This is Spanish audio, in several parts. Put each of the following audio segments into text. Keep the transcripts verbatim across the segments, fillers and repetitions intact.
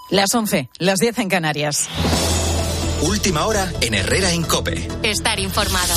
Las once, las diez en Canarias. Última hora en Herrera en COPE. Estar informado.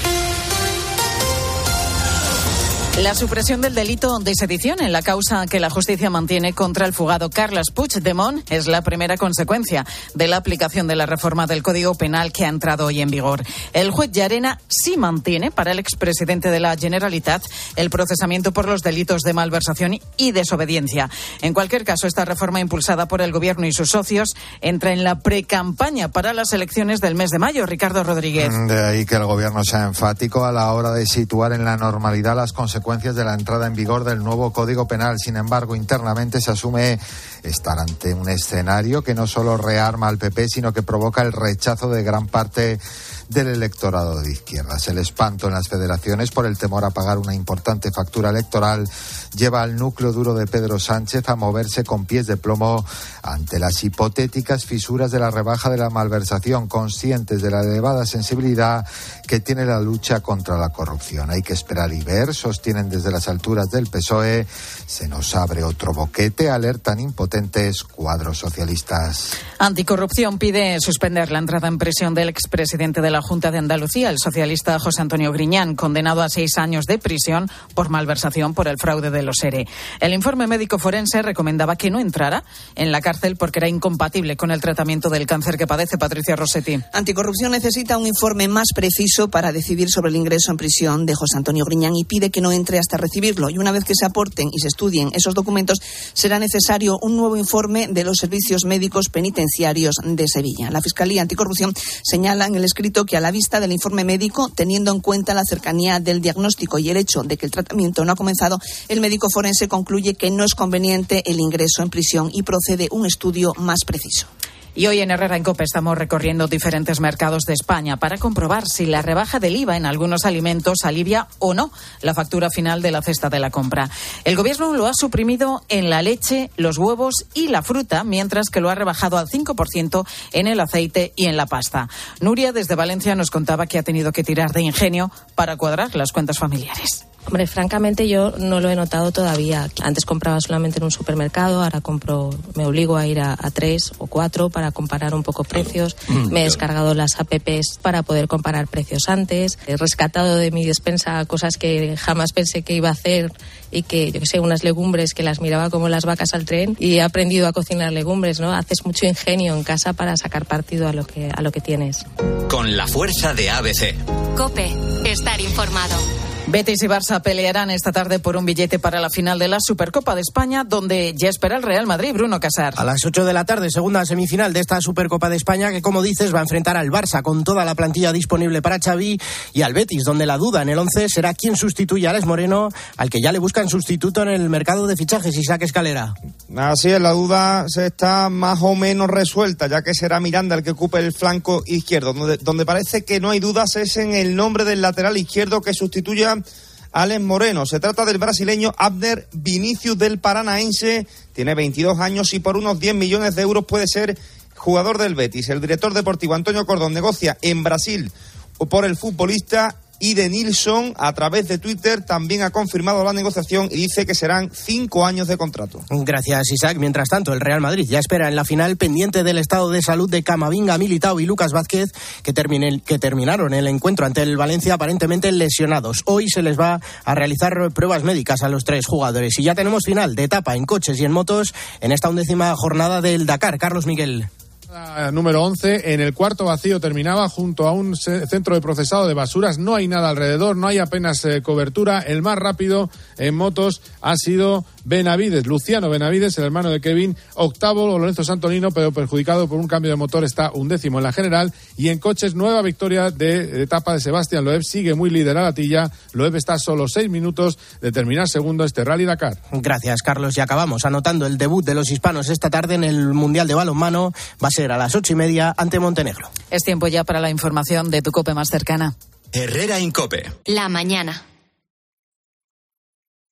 La supresión del delito de sedición en la causa que la justicia mantiene contra el fugado Carles Puigdemont es la primera consecuencia de la aplicación de la reforma del Código Penal que ha entrado hoy en vigor. El juez Llarena sí mantiene para el expresidente de la Generalitat el procesamiento por los delitos de malversación y desobediencia. En cualquier caso, esta reforma impulsada por el Gobierno y sus socios entra en la precampaña para las elecciones del mes de mayo. Ricardo Rodríguez. De ahí que el Gobierno sea enfático a la hora de situar en la normalidad las consecuencias de la entrada en vigor del nuevo Código Penal. Sin embargo, internamente se asume estar ante un escenario que no solo rearma al P P, sino que provoca el rechazo de gran parte del electorado de izquierdas. El espanto en las federaciones por el temor a pagar una importante factura electoral lleva al núcleo duro de Pedro Sánchez a moverse con pies de plomo ante las hipotéticas fisuras de la rebaja de la malversación, conscientes de la elevada sensibilidad que tiene la lucha contra la corrupción. Hay que esperar y ver, sostienen desde las alturas del P S O E. Se nos abre otro boquete, alertan impotentes cuadros socialistas. Anticorrupción pide suspender la entrada en prisión del expresidente de la Junta de Andalucía, el socialista José Antonio Griñán, condenado a seis años de prisión por malversación por el fraude de los ERE. El informe médico forense recomendaba que no entrara en la cárcel porque era incompatible con el tratamiento del cáncer que padece. Patricia Rossetti. Anticorrupción necesita un informe más preciso para decidir sobre el ingreso en prisión de José Antonio Griñán y pide que no entre hasta recibirlo. Y una vez que se aporten y se estudien esos documentos, será necesario un nuevo informe de los servicios médicos penitenciarios de Sevilla. La Fiscalía Anticorrupción señala en el escrito que a la vista del informe médico, teniendo en cuenta la cercanía del diagnóstico y el hecho de que el tratamiento no ha comenzado, el médico forense concluye que no es conveniente el ingreso en prisión y procede un estudio más preciso. Y hoy en Herrera en COPE estamos recorriendo diferentes mercados de España para comprobar si la rebaja del I V A en algunos alimentos alivia o no la factura final de la cesta de la compra. El Gobierno lo ha suprimido en la leche, los huevos y la fruta, mientras que lo ha rebajado al cinco por ciento en el aceite y en la pasta. Nuria, desde Valencia, nos contaba que ha tenido que tirar de ingenio para cuadrar las cuentas familiares. Hombre, francamente yo no lo he notado todavía. Antes compraba solamente en un supermercado, ahora compro, me obligo a ir a, a tres o cuatro para comparar un poco precios. Mm, me he descargado las apps para poder comparar precios antes. He rescatado de mi despensa cosas que jamás pensé que iba a hacer y que, yo que sé, unas legumbres que las miraba como las vacas al tren, y he aprendido a cocinar legumbres, ¿no? Haces mucho ingenio en casa para sacar partido a lo que, a lo que tienes. Con la fuerza de A B C. COPE, estar informado. Betis y Barça pelearán esta tarde por un billete para la final de la Supercopa de España, donde ya espera el Real Madrid. Bruno Casar. A las ocho de la tarde, segunda semifinal de esta Supercopa de España, que, como dices, va a enfrentar al Barça con toda la plantilla disponible para Xavi, y al Betis, donde la duda en el once será quién sustituye a Alex Moreno, al que ya le buscan sustituto en el mercado de fichajes. Isaac Escalera. Así es, la duda se está más o menos resuelta, ya que será Miranda el que ocupe el flanco izquierdo. Donde, donde parece que no hay dudas es en el nombre del lateral izquierdo que sustituya a Alex Moreno. Se trata del brasileño Abner Vinícius del Paranaense. Tiene veintidós años y por unos diez millones de euros puede ser jugador del Betis. El director deportivo Antonio Cordón negocia en Brasil por el futbolista, y de Nilsson, a través de Twitter, también ha confirmado la negociación y dice que serán cinco años de contrato. Gracias, Isaac. Mientras tanto, el Real Madrid ya espera en la final, pendiente del estado de salud de Camavinga, Militao y Lucas Vázquez, que, termine, que terminaron el encuentro ante el Valencia aparentemente lesionados. Hoy se les va a realizar pruebas médicas a los tres jugadores. Y ya tenemos final de etapa en coches y en motos en esta undécima jornada del Dakar. Carlos Miguel. Número once, en el cuarto vacío terminaba junto a un centro de procesado de basuras. No hay nada alrededor, no hay apenas eh, cobertura. El más rápido en motos ha sido Benavides, Luciano Benavides, el hermano de Kevin. Octavo, Lorenzo Santolino, pero perjudicado por un cambio de motor, está undécimo en la general. Y en coches, nueva victoria de etapa de Sebastián Loeb. Sigue muy líder a la tilla. Loeb está a solo seis minutos de terminar segundo este Rally Dakar. Gracias, Carlos. Y acabamos anotando el debut de los hispanos esta tarde en el Mundial de Balonmano. Va a ser a las ocho y media ante Montenegro. Es tiempo ya para la información de tu COPE más cercana. Herrera en COPE. La mañana.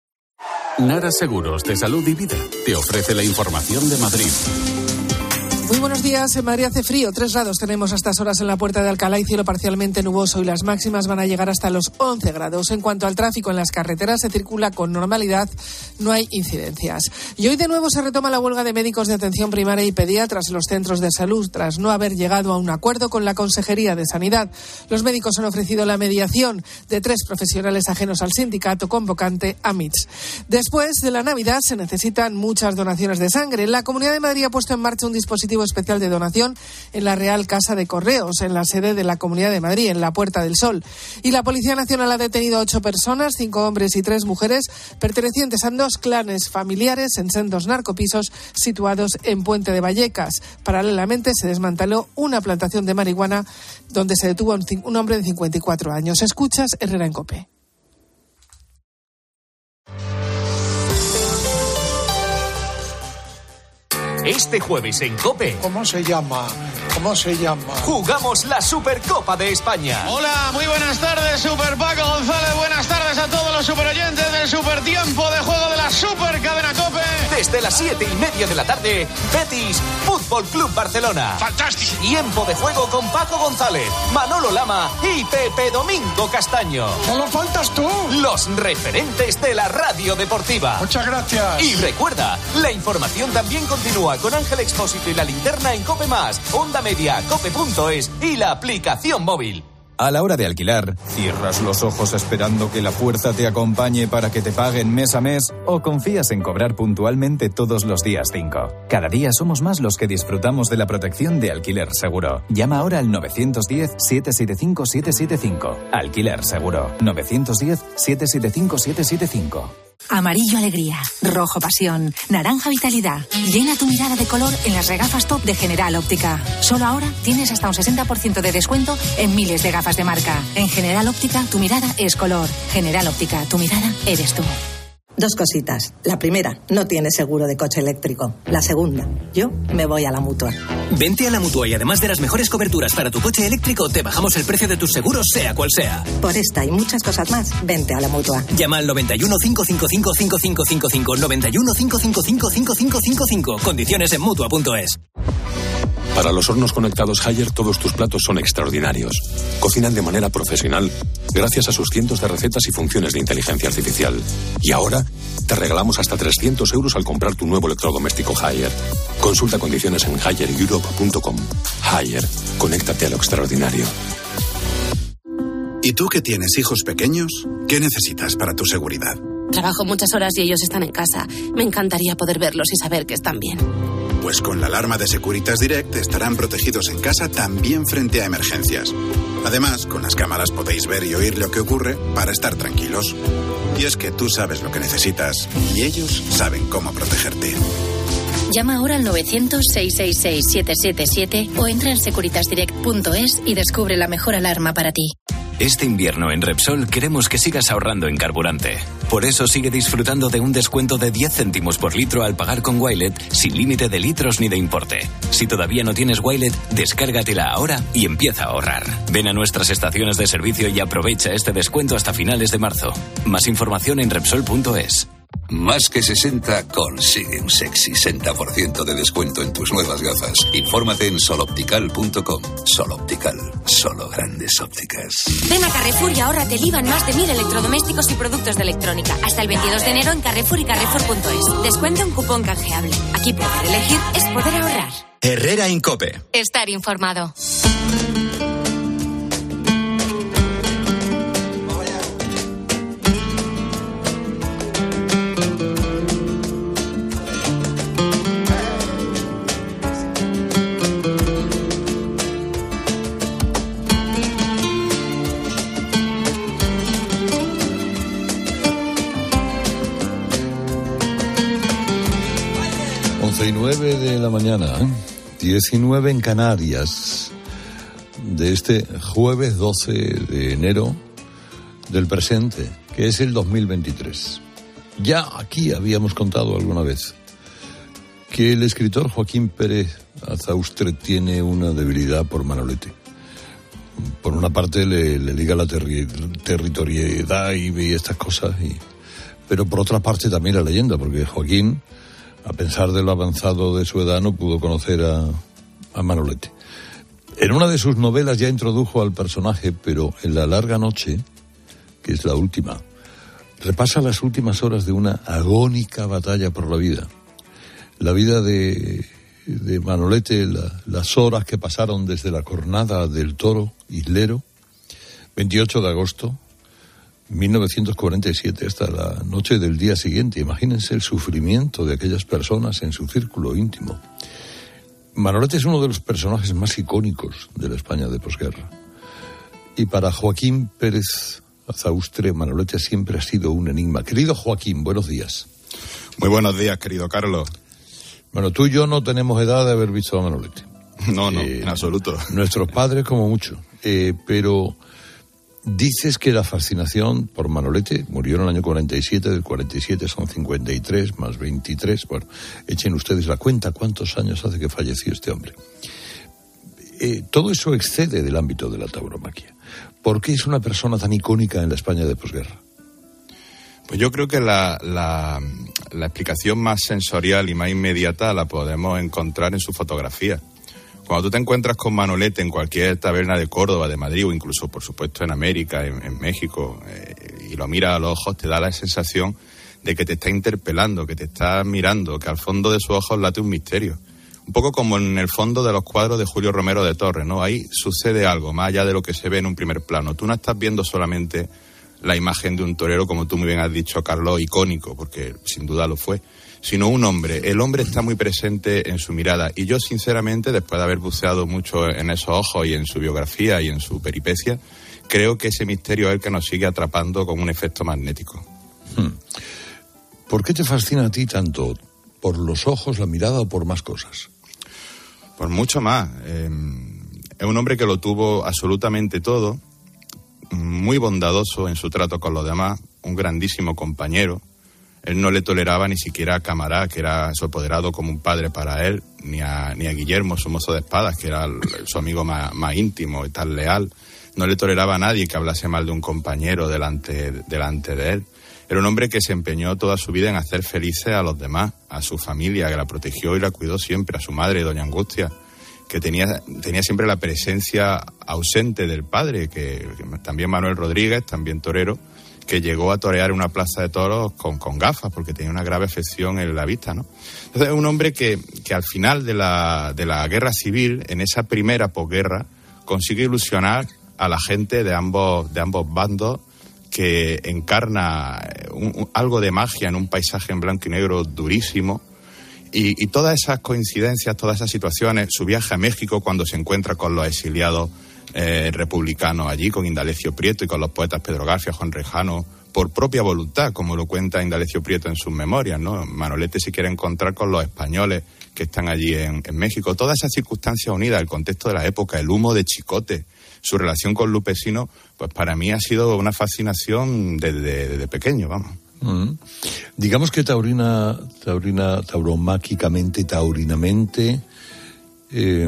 Nara Seguros de Salud y Vida te ofrece la información de Madrid. Muy buenos días. En Madrid hace frío, tres grados tenemos a estas horas en la Puerta de Alcalá y cielo parcialmente nuboso, y las máximas van a llegar hasta los once grados. En cuanto al tráfico en las carreteras, se circula con normalidad, no hay incidencias. Y hoy de nuevo se retoma la huelga de médicos de atención primaria y pediatras en los centros de salud, tras no haber llegado a un acuerdo con la Consejería de Sanidad. Los médicos han ofrecido la mediación de tres profesionales ajenos al sindicato convocante, A M I T S. Después de la Navidad se necesitan muchas donaciones de sangre. La Comunidad de Madrid ha puesto en marcha un dispositivo especial de donación en la Real Casa de Correos, en la sede de la Comunidad de Madrid, en la Puerta del Sol. Y la Policía Nacional ha detenido a ocho personas, cinco hombres y tres mujeres, pertenecientes a dos clanes familiares en sendos narcopisos situados en Puente de Vallecas. Paralelamente se desmanteló una plantación de marihuana donde se detuvo a un, un hombre de cincuenta y cuatro años. Escuchas Herrera en COPE. Este jueves en COPE. ¿Cómo se llama? ¿Cómo se llama? Jugamos la Supercopa de España. Hola, muy buenas tardes, Super Paco González. Buenas tardes a todos los superoyentes del Supertiempo de Juego de la Supercadena COPE. Desde las siete y media de la tarde, Betis Fútbol Club Barcelona. ¡Fantástico! Tiempo de juego con Paco González, Manolo Lama y Pepe Domingo Castaño. ¡Solo faltas tú! Los referentes de la radio deportiva. Muchas gracias. Y recuerda, la información también continúa con Ángel Expósito y La Linterna en COPE Más, Onda Media, cope punto es y la aplicación móvil. A la hora de alquilar, ¿cierras los ojos esperando que la fuerza te acompañe para que te paguen mes a mes? ¿O confías en cobrar puntualmente todos los días cinco? Cada día somos más los que disfrutamos de la protección de Alquiler Seguro. Llama ahora al nueve uno cero, siete siete cinco, siete siete cinco. Alquiler Seguro. nueve uno cero, siete siete cinco, siete siete cinco. Amarillo alegría, rojo pasión, naranja vitalidad. Llena tu mirada de color en las regafas top de General Óptica. Solo ahora tienes hasta un sesenta por ciento de descuento en miles de gafas de marca. En General Óptica, tu mirada es color. General Óptica, tu mirada eres tú. Dos cositas. La primera, no tienes seguro de coche eléctrico. La segunda, yo me voy a la Mutua. Vente a la Mutua y además de las mejores coberturas para tu coche eléctrico, te bajamos el precio de tus seguros, sea cual sea. Por esta y muchas cosas más, vente a la Mutua. Llama al noventa y uno, cinco cinco cinco, cinco cinco cinco cinco, noventa y uno, cinco cinco cinco, cinco cinco cinco cinco. Condiciones en Mutua punto es. Para los hornos conectados Haier, todos tus platos son extraordinarios. Cocinan de manera profesional, gracias a sus cientos de recetas y funciones de inteligencia artificial. Y ahora, te regalamos hasta trescientos euros al comprar tu nuevo electrodoméstico Haier. Consulta condiciones en haier europe punto com. Haier, conéctate a lo extraordinario. ¿Y tú que tienes hijos pequeños? ¿Qué necesitas para tu seguridad? Trabajo muchas horas y ellos están en casa. Me encantaría poder verlos y saber que están bien. Pues con la alarma de Securitas Direct estarán protegidos en casa también frente a emergencias. Además, con las cámaras podéis ver y oír lo que ocurre para estar tranquilos. Y es que tú sabes lo que necesitas y ellos saben cómo protegerte. Llama ahora al novecientos, seiscientos sesenta y seis, siete siete siete o entra en securitas direct punto es y descubre la mejor alarma para ti. Este invierno en Repsol queremos que sigas ahorrando en carburante. Por eso sigue disfrutando de un descuento de diez céntimos por litro al pagar con Wilet, sin límite de litros ni de importe. Si todavía no tienes Wilet, descárgatela ahora y empieza a ahorrar. Ven a nuestras estaciones de servicio y aprovecha este descuento hasta finales de marzo. Más información en Repsol punto es. Más que sesenta consigue un sexy sesenta por ciento de descuento en tus nuevas gafas. Infórmate en soloptical punto com. Soloptical, solo grandes ópticas. Ven a Carrefour y ahórrate el I V A en más de mil electrodomésticos y productos de electrónica. Hasta el veintidós de enero en Carrefour y Carrefour punto es. Descuento un cupón canjeable. Aquí poder elegir es poder ahorrar. Herrera en COPE. Estar informado. once y nueve de la mañana, diecinueve en Canarias, de este jueves doce de enero del presente, que es el dos mil veintitrés. Ya aquí habíamos contado alguna vez que el escritor Joaquín Pérez Azaustre tiene una debilidad por Manolete. Por una parte le, le liga la terri, territorialidad y, y estas cosas, y, pero por otra parte también la leyenda, porque Joaquín, a pesar de lo avanzado de su edad, no pudo conocer a, a Manolete. En una de sus novelas ya introdujo al personaje, pero en La larga noche, que es la última, repasa las últimas horas de una agónica batalla por la vida. La vida de, de Manolete, la, las horas que pasaron desde la cornada del toro islero, veintiocho de agosto de mil novecientos cuarenta y siete, hasta la noche del día siguiente. Imagínense el sufrimiento de aquellas personas en su círculo íntimo. Manolete es uno de los personajes más icónicos de la España de posguerra. Y para Joaquín Pérez Azaustre, Manolete siempre ha sido un enigma. Querido Joaquín, buenos días. Muy buenos días, querido Carlos. Bueno, tú y yo no tenemos edad de haber visto a Manolete. No, no, eh, en absoluto. Nuestros padres como mucho. Eh, pero dices que la fascinación por Manolete, murió en el año cuarenta y siete, del cuarenta y siete son cincuenta y tres más veintitrés. Bueno, echen ustedes la cuenta cuántos años hace que falleció este hombre. Eh, todo eso excede del ámbito de la tauromaquia. ¿Por qué es una persona tan icónica en la España de posguerra? Pues yo creo que la, la, la explicación más sensorial y más inmediata la podemos encontrar en su fotografía. Cuando tú te encuentras con Manolete en cualquier taberna de Córdoba, de Madrid o incluso, por supuesto, en América, en, en México, eh, y lo miras a los ojos, te da la sensación de que te está interpelando, que te está mirando, que al fondo de sus ojos late un misterio. Un poco como en el fondo de los cuadros de Julio Romero de Torres, ¿no? Ahí sucede algo, más allá de lo que se ve en un primer plano. Tú no estás viendo solamente la imagen de un torero, como tú muy bien has dicho, Carlos, icónico, porque sin duda lo fue, sino un hombre. El hombre está muy presente en su mirada. Y yo, sinceramente, después de haber buceado mucho en esos ojos y en su biografía y en su peripecia, creo que ese misterio es el que nos sigue atrapando con un efecto magnético. Hmm. ¿Por qué te fascina a ti tanto? ¿Por los ojos, la mirada o por más cosas? Por mucho más. Eh, es un hombre que lo tuvo absolutamente todo, muy bondadoso en su trato con los demás, un grandísimo compañero. Él no le toleraba ni siquiera a Camará, que era su apoderado, como un padre para él, ni a, ni a Guillermo, su mozo de espadas, que era el, su amigo más, más íntimo y tan leal. No le toleraba a nadie que hablase mal de un compañero delante, delante de él. Era un hombre que se empeñó toda su vida en hacer felices a los demás, a su familia, que la protegió y la cuidó siempre, a su madre, doña Angustia, que tenía, tenía siempre la presencia ausente del padre, que, que también Manuel Rodríguez, también torero, que llegó a torear una plaza de toros con, con gafas, porque tenía una grave afección en la vista, ¿no? Entonces, es un hombre que, que al final de la, de la guerra civil, en esa primera posguerra, consigue ilusionar a la gente de ambos, de ambos bandos, que encarna un, un, algo de magia en un paisaje en blanco y negro durísimo. Y, y todas esas coincidencias, todas esas situaciones, su viaje a México cuando se encuentra con los exiliados eh, republicanos allí, con Indalecio Prieto y con los poetas Pedro García, Juan Rejano, por propia voluntad, como lo cuenta Indalecio Prieto en sus memorias, ¿no? Manolete se quiere encontrar con los españoles que están allí en, en México. Todas esas circunstancias unidas, el contexto de la época, el humo de Chicote, su relación con Lupesino, pues para mí ha sido una fascinación desde, desde pequeño, vamos. Mm. Digamos que taurina, taurina, tauromáquicamente, taurinamente, eh,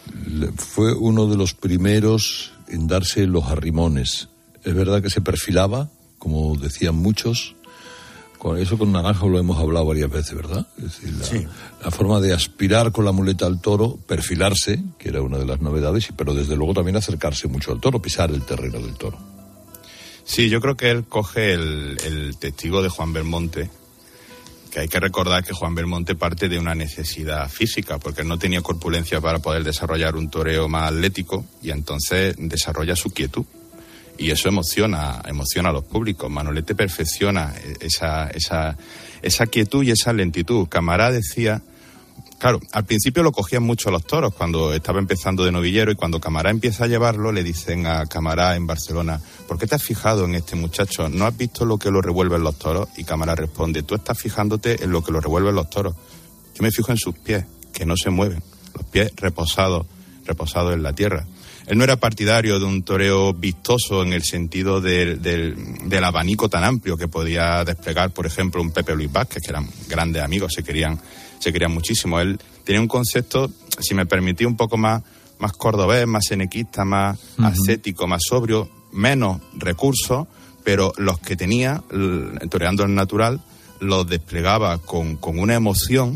fue uno de los primeros en darse los arrimones. Es verdad que se perfilaba, como decían muchos. Con eso con Naranjo lo hemos hablado varias veces, ¿verdad? Es decir, la, sí. la forma de aspirar con la muleta al toro, perfilarse, que era una de las novedades, pero desde luego también acercarse mucho al toro, pisar el terreno del toro. Sí, yo creo que él coge el, el testigo de Juan Belmonte, que hay que recordar que Juan Belmonte parte de una necesidad física, porque él no tenía corpulencia para poder desarrollar un toreo más atlético, y entonces desarrolla su quietud. Y eso emociona, emociona a los públicos. Manolete perfecciona esa, esa, esa quietud y esa lentitud. Camará decía, claro, al principio lo cogían mucho a los toros cuando estaba empezando de novillero, y cuando Camará empieza a llevarlo le dicen a Camará en Barcelona, ¿por qué te has fijado en este muchacho? ¿No has visto lo que lo revuelven los toros? Y Camará responde, tú estás fijándote en lo que lo revuelven los toros. Yo me fijo en sus pies, que no se mueven, los pies reposados, reposados en la tierra. Él no era partidario de un toreo vistoso en el sentido del, del, del abanico tan amplio que podía desplegar, por ejemplo, un Pepe Luis Vázquez, que eran grandes amigos, se querían, se querían muchísimo. Él tenía un concepto, si me permitía, un poco más, más cordobés, más senequista, más uh-huh. ascético, más sobrio, menos recursos, pero los que tenía, toreando el natural, los desplegaba con, con una emoción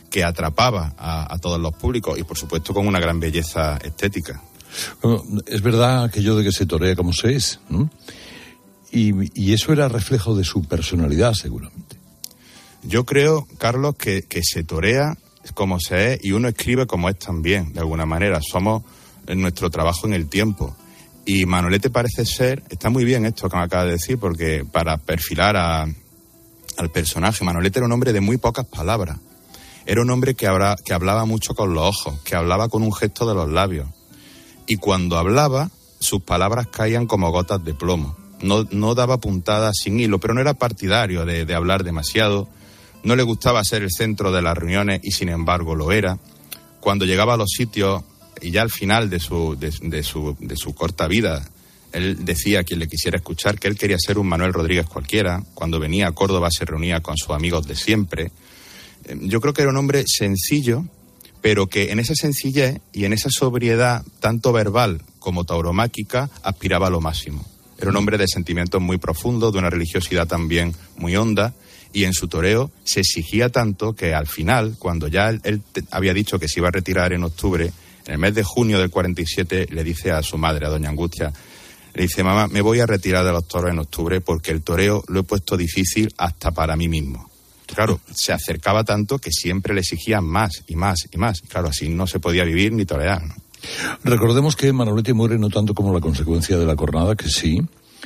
que atrapaba a, a todos los públicos y, por supuesto, con una gran belleza estética. Bueno, es verdad aquello de que se torea como se es, ¿no? Y, y eso era reflejo de su personalidad, seguramente. Yo creo, Carlos, que, que se torea como se es y uno escribe como es también, de alguna manera. Somos en nuestro trabajo en el tiempo. Y Manolete parece ser, está muy bien esto que me acaba de decir, porque para perfilar a, al personaje, Manolete era un hombre de muy pocas palabras. Era un hombre que, habrá, que hablaba mucho con los ojos, que hablaba con un gesto de los labios. Y cuando hablaba, sus palabras caían como gotas de plomo. No, no daba puntadas sin hilo, pero no era partidario de, de hablar demasiado. No le gustaba ser el centro de las reuniones y, sin embargo, lo era. Cuando llegaba a los sitios, y ya al final de su, de, de su, de su corta vida, él decía a quien le quisiera escuchar que él quería ser un Manuel Rodríguez cualquiera. Cuando venía a Córdoba se reunía con sus amigos de siempre. Yo creo que era un hombre sencillo, pero que en esa sencillez y en esa sobriedad, tanto verbal como tauromáquica, aspiraba a lo máximo. Era un hombre de sentimientos muy profundos, de una religiosidad también muy honda, y en su toreo se exigía tanto que al final, cuando ya él, él había dicho que se iba a retirar en octubre, en el mes de junio del cuarenta y siete, le dice a su madre, a doña Angustia, le dice: mamá, me voy a retirar de los toros en octubre porque el toreo lo he puesto difícil hasta para mí mismo. Claro, se acercaba tanto que siempre le exigían más y más y más. Claro, así no se podía vivir ni torear, ¿no? Recordemos que Manolete muere no tanto como la consecuencia de la cornada, que sí,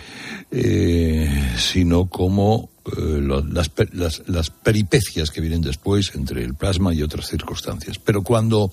eh, sino como eh, lo, las, las, las peripecias que vienen después entre el plasma y otras circunstancias. Pero cuando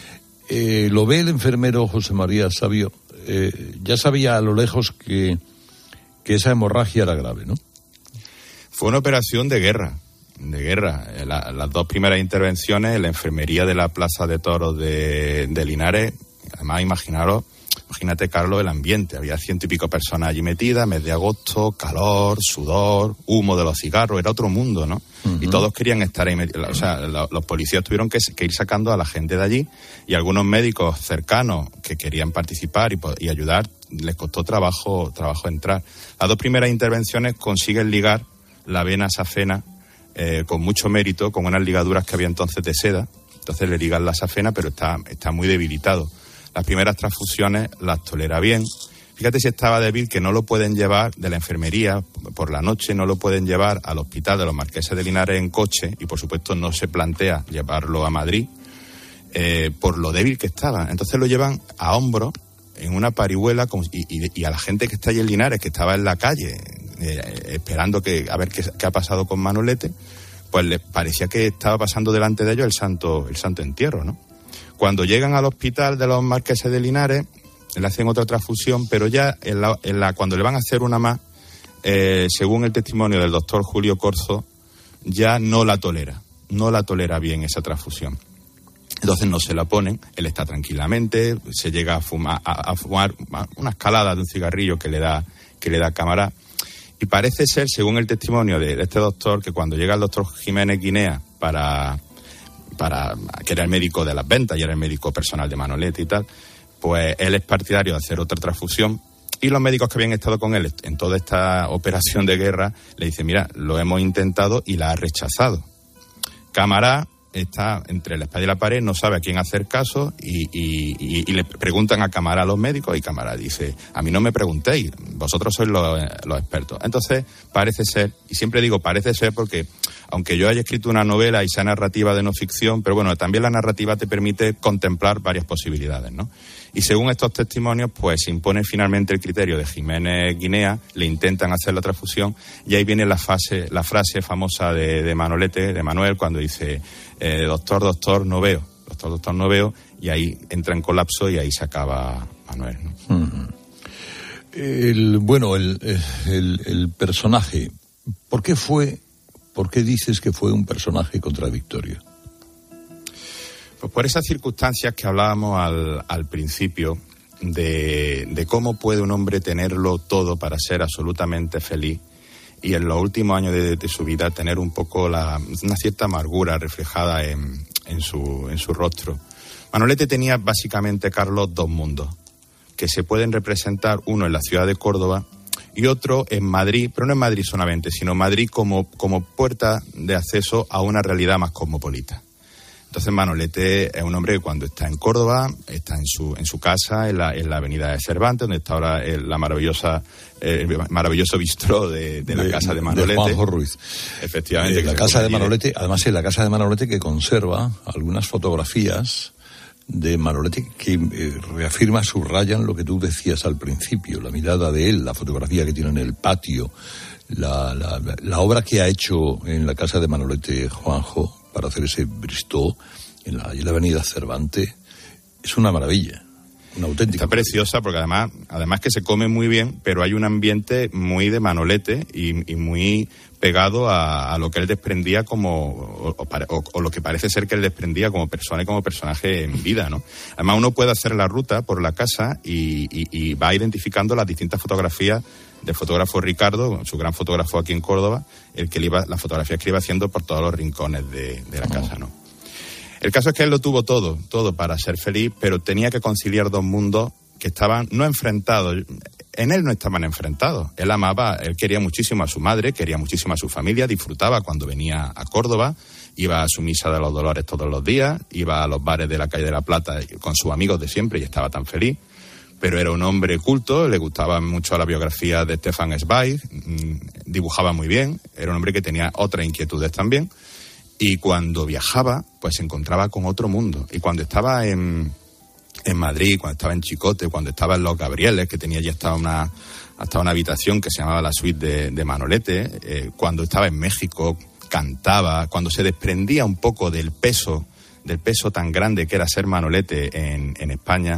eh, lo ve el enfermero José María Sabio, eh, ya sabía a lo lejos que, que esa hemorragia era grave, ¿no? Fue una operación de guerra. de guerra. La, las dos primeras intervenciones en la enfermería de la Plaza de Toros de, de Linares. Además, imaginaros, imagínate, Carlos, el ambiente. Había ciento y pico personas allí metidas, mes de agosto, calor, sudor, humo de los cigarros, era otro mundo, ¿no? Uh-huh. Y todos querían estar ahí metidos. O sea, los, los policías tuvieron que, que ir sacando a la gente de allí, y algunos médicos cercanos que querían participar y, y ayudar, les costó trabajo, trabajo entrar. Las dos primeras intervenciones consiguen ligar la vena safena Eh, con mucho mérito, con unas ligaduras que había entonces de seda. Entonces le ligan la safena, pero está, está muy debilitado. Las primeras transfusiones las tolera bien. Fíjate si estaba débil, que no lo pueden llevar de la enfermería por la noche, no lo pueden llevar al hospital de los Marqueses de Linares en coche, y por supuesto no se plantea llevarlo a Madrid eh, por lo débil que estaba. Entonces lo llevan a hombros en una parihuela, como, y, y, y a la gente que está allí en Linares, que estaba en la calle Eh, esperando que a ver qué, qué ha pasado con Manolete, pues les parecía que estaba pasando delante de ellos el santo el santo entierro, ¿no? Cuando llegan al hospital de los Marqueses de Linares, le hacen otra transfusión, pero ya en la, en la, cuando le van a hacer una más, eh, según el testimonio del doctor Julio Corzo, ya no la tolera, no la tolera bien esa transfusión. Entonces no se la ponen, él está tranquilamente, se llega a fumar, a, a fumar una escalada de un cigarrillo que le da, que le da Camará. Y parece ser, según el testimonio de, de este doctor, que cuando llega el doctor Jiménez Guinea para, para, que era el médico de las ventas y era el médico personal de Manolete y tal, pues él es partidario de hacer otra transfusión, y los médicos que habían estado con él en toda esta operación de guerra le dicen: mira, lo hemos intentado y la ha rechazado. Camará está entre la espada y la pared, no sabe a quién hacer caso, y, y, y, y le preguntan a Camará a los médicos, y Camará dice: a mí no me preguntéis, vosotros sois los, los expertos. Entonces parece ser, y siempre digo parece ser porque aunque yo haya escrito una novela y sea narrativa de no ficción, pero bueno, también la narrativa te permite contemplar varias posibilidades, ¿no? Y según estos testimonios, pues se impone finalmente el criterio de Jiménez Guinea, le intentan hacer la transfusión, y ahí viene la fase, la frase famosa de, de Manolete, de Manuel, cuando dice: eh, doctor, doctor, no veo, doctor, doctor, no veo, y ahí entra en colapso y ahí se acaba Manuel, ¿no? Uh-huh. El, bueno, el, el, el personaje, ¿por qué fue, por qué dices que fue un personaje contradictorio? Pues por esas circunstancias que hablábamos al, al principio, de, de cómo puede un hombre tenerlo todo para ser absolutamente feliz, y en los últimos años de, de su vida tener un poco la, una cierta amargura reflejada en, en, su, en su rostro. Manolete tenía básicamente, Carlos, dos mundos que se pueden representar, uno en la ciudad de Córdoba y otro en Madrid, pero no en Madrid solamente, sino Madrid como, como puerta de acceso a una realidad más cosmopolita. Entonces Manolete es un hombre que cuando está en Córdoba, está en su en su casa, en la, en la avenida de Cervantes, donde está ahora el, la maravillosa el maravilloso bistró de, de la de, casa de Manolete. De Juanjo Ruiz. Efectivamente. Eh, la casa de Manolete, además es la casa de Manolete que conserva algunas fotografías de Manolete que eh, reafirma, subrayan lo que tú decías al principio, la mirada de él, la fotografía que tiene en el patio, la, la, la obra que ha hecho en la casa de Manolete Juanjo para hacer ese bristó en la, en la avenida Cervantes, es una maravilla, una auténtica. Está preciosa porque además, además que se come muy bien, pero hay un ambiente muy de Manolete y, y muy pegado a, a lo que él desprendía como, o, o, o lo que parece ser que él desprendía como persona y como personaje en vida, ¿no? Además uno puede hacer la ruta por la casa y, y, y va identificando las distintas fotografías del fotógrafo Ricardo, su gran fotógrafo aquí en Córdoba, el que le iba, las fotografías que le iba haciendo por todos los rincones de, de la casa, ¿no? El caso es que él lo tuvo todo, todo para ser feliz, pero tenía que conciliar dos mundos que estaban no enfrentados. En él no estaban enfrentados. Él amaba, él quería muchísimo a su madre, quería muchísimo a su familia, disfrutaba cuando venía a Córdoba, iba a su misa de los Dolores todos los días, iba a los bares de la calle de la Plata con sus amigos de siempre y estaba tan feliz. Pero era un hombre culto, le gustaba mucho la biografía de Stefan Zweig, dibujaba muy bien, era un hombre que tenía otras inquietudes también, y cuando viajaba, pues se encontraba con otro mundo. Y cuando estaba en, en Madrid, cuando estaba en Chicote, cuando estaba en Los Gabrieles, que tenía ya hasta una, hasta una habitación que se llamaba la suite de, de Manolete, eh, cuando estaba en México, cantaba, cuando se desprendía un poco del peso, del peso tan grande que era ser Manolete en, en España,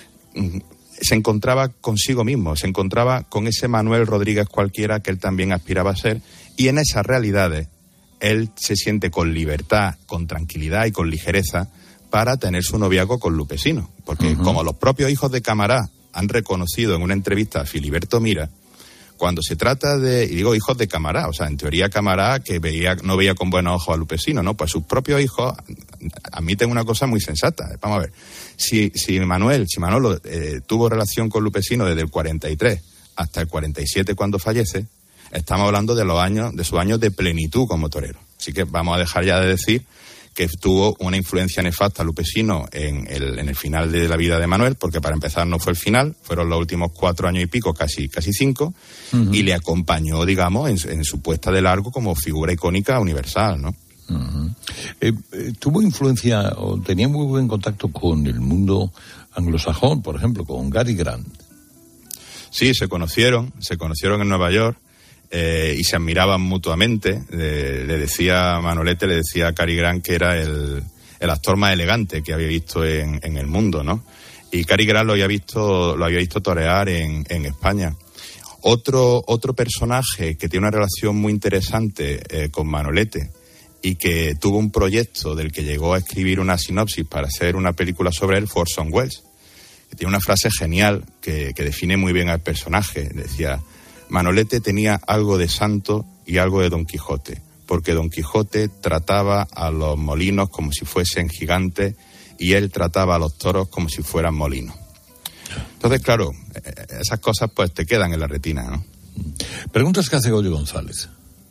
se encontraba consigo mismo, se encontraba con ese Manuel Rodríguez cualquiera que él también aspiraba a ser, y en esas realidades él se siente con libertad, con tranquilidad y con ligereza para tener su noviazgo con Lupe Sino, porque uh-huh. como los propios hijos de Camará han reconocido en una entrevista a Filiberto Mira, cuando se trata de, y digo hijos de Camará, o sea, en teoría Camará que veía, no veía con buenos ojos a Lupe Sino, ¿no? Pues sus propios hijos admiten una cosa muy sensata. Vamos a ver, si, si Manuel, si Manolo eh, tuvo relación con Lupe Sino desde el cuarenta y tres hasta el cuarenta y siete cuando fallece, estamos hablando de los años, de sus años de plenitud como torero. Así que vamos a dejar ya de decir que tuvo una influencia nefasta Lupe Sino en el, en el final de la vida de Manuel, porque para empezar no fue el final, fueron los últimos cuatro años y pico, casi, casi cinco, uh-huh. y le acompañó, digamos, en, en su puesta de largo como figura icónica universal, ¿no? Uh-huh. Eh, eh, ¿Tuvo influencia o tenía muy buen contacto con el mundo anglosajón, por ejemplo, con Cary Grant? Sí, se conocieron, se conocieron en Nueva York. Eh, y se admiraban mutuamente. Eh, le decía Manolete, le decía a Cary Grant que era el, el actor más elegante que había visto en, en el mundo, ¿no? Y Cary Grant lo había visto, lo había visto torear en, en España. Otro, otro personaje que tiene una relación muy interesante eh, con Manolete y que tuvo un proyecto del que llegó a escribir una sinopsis para hacer una película sobre él, fue Orson Welles, que tiene una frase genial que, que define muy bien al personaje. Decía: Manolete tenía algo de santo y algo de Don Quijote, porque Don Quijote trataba a los molinos como si fuesen gigantes y él trataba a los toros como si fueran molinos. Entonces, claro, esas cosas pues te quedan en la retina, ¿no? Preguntas que hace Goyo González.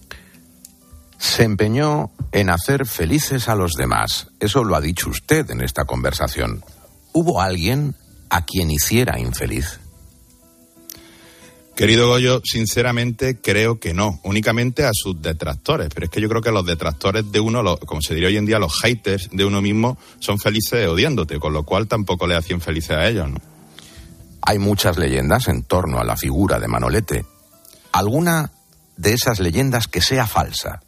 Se empeñó en hacer felices a los demás. Eso lo ha dicho usted en esta conversación. ¿Hubo alguien a quien hiciera infeliz? Querido Goyo, sinceramente creo que no, únicamente a sus detractores, pero es que yo creo que los detractores de uno, los, como se diría hoy en día, los haters de uno mismo, son felices odiándote, con lo cual tampoco le hacían felices a ellos, ¿no? Hay muchas leyendas en torno a la figura de Manolete. ¿Alguna de esas leyendas que sea falsa?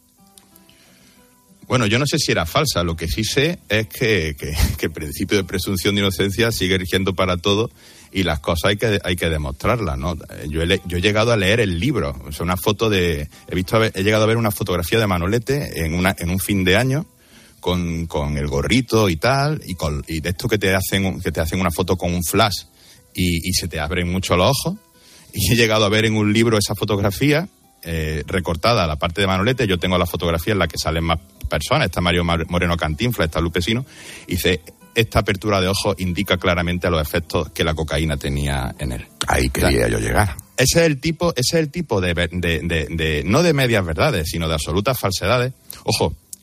Bueno, yo no sé si era falsa, lo que sí sé es que, que, que el principio de presunción de inocencia sigue rigiendo para todo y las cosas hay que hay que demostrarlas, ¿no? Yo he, yo he llegado a leer el libro, o sea, una foto de... He visto, he llegado a ver una fotografía de Manolete en una en un fin de año con, con el gorrito y tal, y, con, y de esto que te hacen que te hacen una foto con un flash y, y se te abren mucho los ojos, y he llegado a ver en un libro esa fotografía eh, recortada a la parte de Manolete. Yo tengo la fotografía en la que salen más personas, está Mario Moreno Cantinflas, está Lupe Sino, y dice, esta apertura de ojos indica claramente a los efectos que la cocaína tenía en él. Ahí quería o sea, yo llegar. Ese es el tipo, ese es el tipo de, de, de, de, no de medias verdades, sino de absolutas falsedades. Ojo,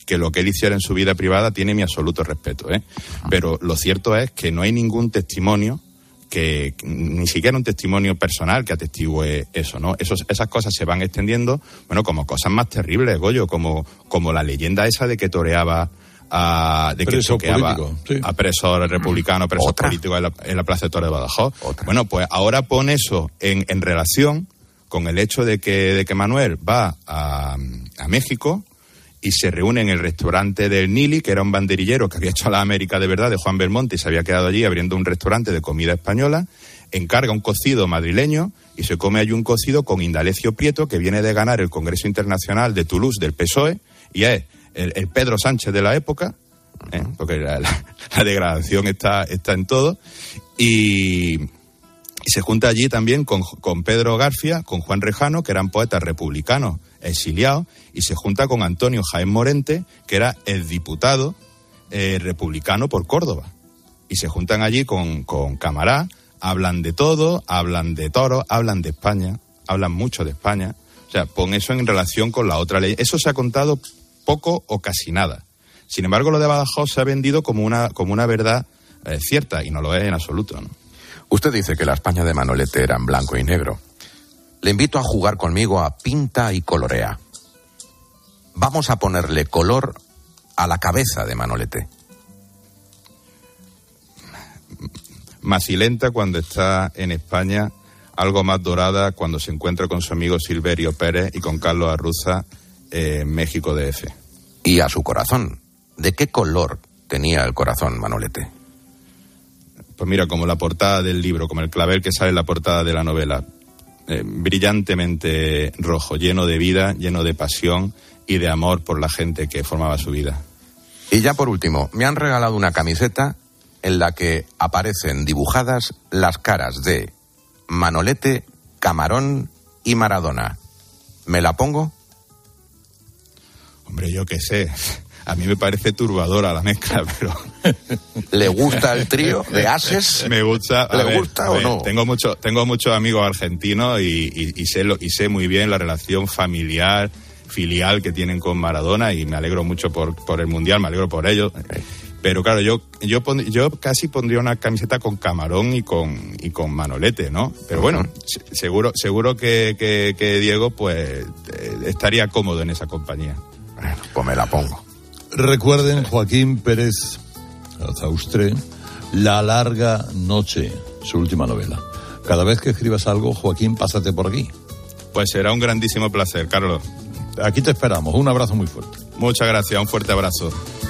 que lo que él hiciera en su vida privada tiene mi absoluto respeto, ¿eh? Pero lo cierto es que no hay ningún testimonio que ni siquiera un testimonio personal que atestigue eso, ¿no? Esos, esas cosas se van extendiendo, bueno, como cosas más terribles, Goyo, como, como la leyenda esa de que toreaba a, de que toqueaba sí. a presos republicanos, presos ¿Otra? políticos en la, en la Plaza de Toros de Badajoz. ¿Otra? Bueno, pues ahora pone eso en, en relación con el hecho de que, de que Manuel va a, a México y se reúne en el restaurante del Nili, que era un banderillero que había hecho la América de verdad, de Juan Belmonte, y se había quedado allí abriendo un restaurante de comida española, encarga un cocido madrileño y se come allí un cocido con Indalecio Prieto, que viene de ganar el Congreso Internacional de Toulouse del P S O E, y es el, el Pedro Sánchez de la época, ¿eh? porque la, la, la degradación está, está en todo, y... Y se junta allí también con, con Pedro García, con Juan Rejano, que eran poetas republicanos exiliados, y se junta con Antonio Jaén Morente, que era el diputado eh, republicano por Córdoba. Y se juntan allí con, con Camará, hablan de todo, hablan de toros, hablan de España, hablan mucho de España. O sea, pon eso en relación con la otra ley. Eso se ha contado poco o casi nada. Sin embargo, lo de Badajoz se ha vendido como una, como una verdad eh, cierta, y no lo es en absoluto, ¿no? Usted dice que la España de Manolete era en blanco y negro. Le invito a jugar conmigo a pinta y colorea. Vamos a ponerle color a la cabeza de Manolete. Macilenta cuando está en España, algo más dorada cuando se encuentra con su amigo Silverio Pérez y con Carlos Arruza eh, en México D F. Y a su corazón. ¿De qué color tenía el corazón Manolete? Pues mira, como la portada del libro, como el clavel que sale en la portada de la novela, eh, brillantemente rojo, lleno de vida, lleno de pasión y de amor por la gente que formaba su vida. Y ya por último, me han regalado una camiseta en la que aparecen dibujadas las caras de Manolete, Camarón y Maradona. ¿Me la pongo? Hombre, yo qué sé... A mí me parece turbadora la mezcla, pero... ¿Le gusta el trío de ases? Me gusta... ¿Le ver, gusta o ver, no? Tengo, mucho, tengo muchos amigos argentinos y, y, y, sé lo, y sé muy bien la relación familiar, filial que tienen con Maradona, y me alegro mucho por, por el Mundial, me alegro por ellos. Pero claro, yo yo, pon, yo casi pondría una camiseta con Camarón y con y con Manolete, ¿no? Pero bueno, uh-huh. seguro seguro que, que, que Diego pues estaría cómodo en esa compañía. Bueno, pues me la pongo. Recuerden, Joaquín Pérez Zaustre, La larga noche, su última novela. Cada vez que escribas algo, Joaquín, pásate por aquí. Pues será un grandísimo placer, Carlos. Aquí te esperamos. Un abrazo muy fuerte. Muchas gracias, un fuerte abrazo.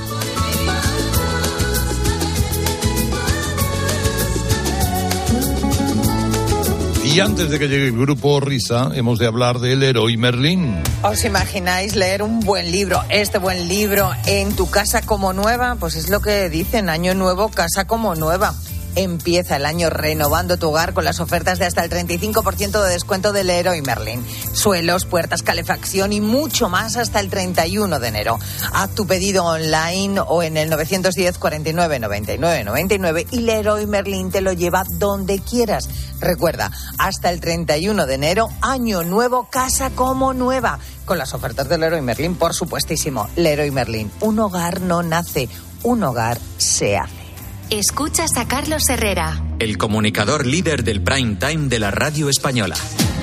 Y antes de que llegue el grupo Risa, hemos de hablar del Leroy Merlin. ¿Os imagináis leer un buen libro, este buen libro, en tu casa como nueva? Pues es lo que dicen, año nuevo, casa como nueva. Empieza el año renovando tu hogar con las ofertas de hasta el treinta y cinco por ciento de descuento de Leroy Merlin. Suelos, puertas, calefacción y mucho más hasta el treinta y uno de enero. Haz tu pedido online o en el nueve uno cero, cuarenta y nueve, noventa y nueve, noventa y nueve y Leroy Merlin te lo lleva donde quieras. Recuerda, hasta el treinta y uno de enero, año nuevo, casa como nueva. Con las ofertas de Leroy Merlin, por supuestísimo. Leroy Merlin, un hogar no nace, un hogar se hace. Escuchas a Carlos Herrera, el comunicador líder del prime time de la radio española.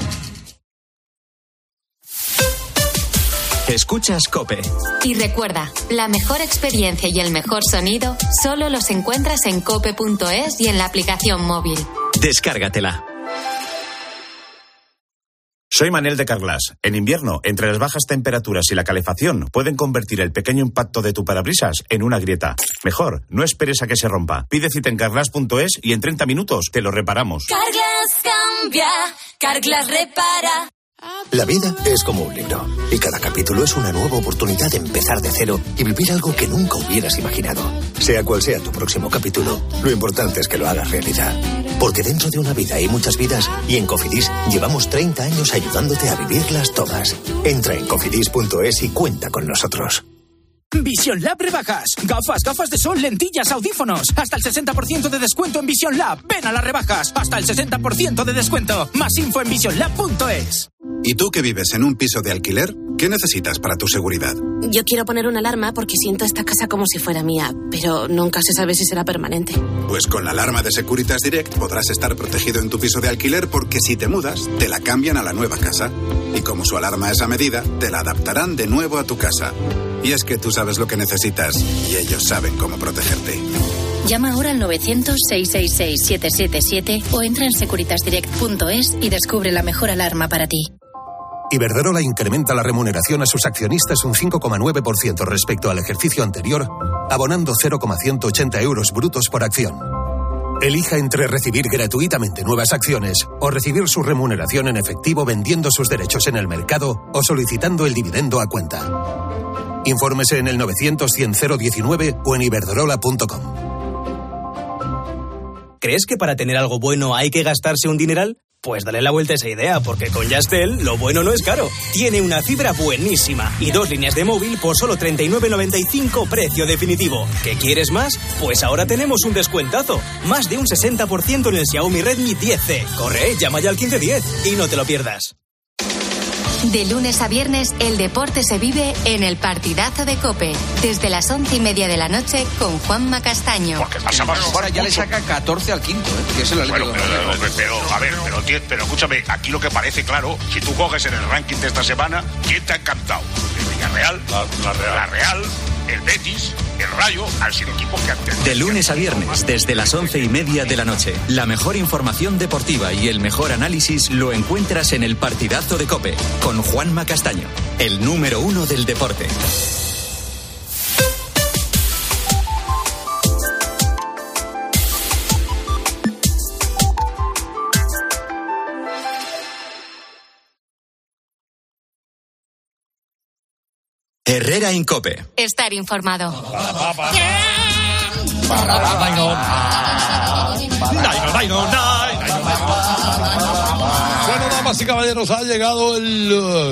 Escuchas COPE. Y recuerda, la mejor experiencia y el mejor sonido solo los encuentras en cope punto es y en la aplicación móvil. Descárgatela. Soy Manel de Carglass. En invierno, entre las bajas temperaturas y la calefacción, pueden convertir el pequeño impacto de tu parabrisas en una grieta. Mejor, no esperes a que se rompa. Pide cita en carglass punto es y en treinta minutos te lo reparamos. Carglass cambia, Carglass repara. La vida es como un libro y cada capítulo es una nueva oportunidad de empezar de cero y vivir algo que nunca hubieras imaginado. Sea cual sea tu próximo capítulo, lo importante es que lo hagas realidad. Porque dentro de una vida hay muchas vidas y en Cofidis llevamos treinta años ayudándote a vivirlas todas. Entra en cofidis punto es y cuenta con nosotros. Vision Lab rebajas. Gafas, gafas de sol, lentillas, audífonos. Hasta el sesenta por ciento de descuento en Vision Lab. Ven a las rebajas. Hasta el sesenta por ciento de descuento. Más info en vision lab punto es. ¿Y tú que vives en un piso de alquiler? ¿Qué necesitas para tu seguridad? Yo quiero poner una alarma porque siento esta casa como si fuera mía, pero nunca se sabe si será permanente. Pues con la alarma de Securitas Direct podrás estar protegido en tu piso de alquiler porque si te mudas, te la cambian a la nueva casa. Y como su alarma es a medida, te la adaptarán de nuevo a tu casa. Y es que tú sabes lo que necesitas y ellos saben cómo protegerte. Llama ahora al novecientos, seiscientos sesenta y seis, setecientos setenta y siete o entra en securitas direct punto es y descubre la mejor alarma para ti. Iberdrola incrementa la remuneración a sus accionistas un cinco coma nueve por ciento respecto al ejercicio anterior, abonando cero coma ciento ochenta euros brutos por acción. Elija entre recibir gratuitamente nuevas acciones o recibir su remuneración en efectivo vendiendo sus derechos en el mercado o solicitando el dividendo a cuenta. Infórmese en el novecientos, cien, cero diecinueve o en iberdrola punto com. ¿Crees que para tener algo bueno hay que gastarse un dineral? Pues dale la vuelta a esa idea, porque con Yastel lo bueno no es caro. Tiene una fibra buenísima y dos líneas de móvil por solo treinta y nueve noventa y cinco precio definitivo. ¿Qué quieres más? Pues ahora tenemos un descuentazo. Más de un sesenta por ciento en el Xiaomi Redmi diez C. Corre, llama ya al quince diez y no te lo pierdas. De lunes a viernes, el deporte se vive en el partidazo de COPE. Desde las once y media de la noche con Juanma Castaño. Porque pasa más ahora ya le saca catorce al quinto, ¿eh? Que es el bueno, pero, pero, pero, a ver, pero, pero escúchame, aquí lo que parece claro, si tú coges en el ranking de esta semana, ¿quién te ha encantado? El Villarreal, la, la Real, la Real, el Betis, el Rayo, han sido equipos que han tenido. De lunes a viernes, desde las once y media de la noche, la mejor información deportiva y el mejor análisis lo encuentras en el partidazo de COPE, con Juanma Castaño, el número uno del deporte. Herrera en COPE. Estar informado. Bueno, damas y caballeros, ha llegado el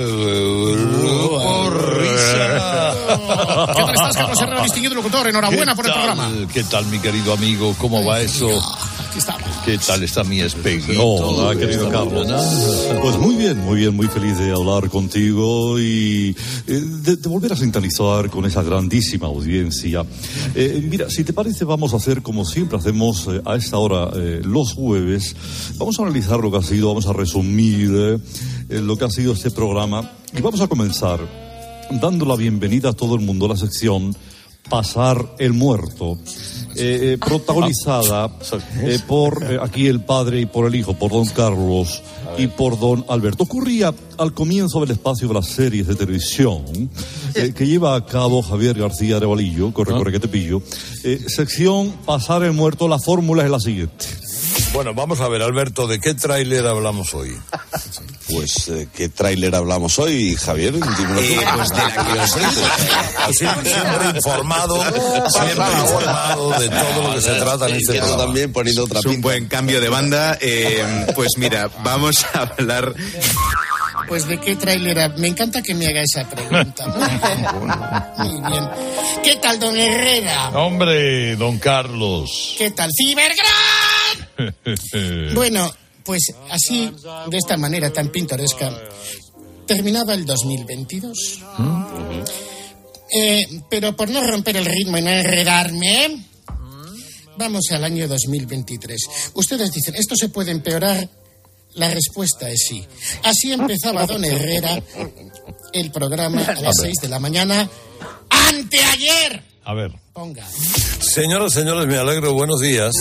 Grupo Risa. ¿Qué tal estás, Carlos Herrera, distinguido locutor? Enhorabuena por el programa. ¿Qué tal, mi querido amigo? ¿Cómo va eso? Aquí estamos. ¿Qué tal está mi espeguito? Hola, querido Carlos. Pues muy bien, muy bien, muy feliz de hablar contigo y de, de volver a sintonizar con esa grandísima audiencia. Eh, mira, si te parece, vamos a hacer como siempre hacemos eh, a esta hora eh, los jueves. Vamos a analizar lo que ha sido, vamos a resumir eh, lo que ha sido este programa y vamos a comenzar dando la bienvenida a todo el mundo a la sección Pasar el Muerto, eh, eh, protagonizada eh, por eh, aquí el padre y por el hijo, por don Carlos y por don Alberto. Ocurría al comienzo del espacio de las series de televisión eh, que lleva a cabo Javier García Arevalillo, corre, corre que te pillo. Eh, sección Pasar el Muerto, la fórmula es la siguiente. Bueno, vamos a ver, Alberto, ¿de qué tráiler hablamos hoy? Pues, eh, ¿qué tráiler hablamos hoy, Javier? Dímelo tú. Eh, pues de la que siempre, siempre informado, siempre informado de todo lo que se trata en este programa. También poniendo otra Es un buen cambio de banda. Eh, pues mira, vamos a hablar... Pues de qué tráiler. Me encanta que me haga esa pregunta. Muy bien. ¿Qué tal, don Herrera? Hombre, don Carlos. ¿Qué tal, Cibergrán? Bueno, pues así, de esta manera tan pintoresca, terminaba el dos mil veintidós. ¿Mm? Eh, pero por no romper el ritmo y no enredarme, vamos al año dos mil veintitrés. Ustedes dicen, ¿esto se puede empeorar? La respuesta es sí. Así empezaba don Herrera el programa a las seis de la mañana, anteayer. A ver. Ponga. Señoras, señores, me alegro. Buenos días.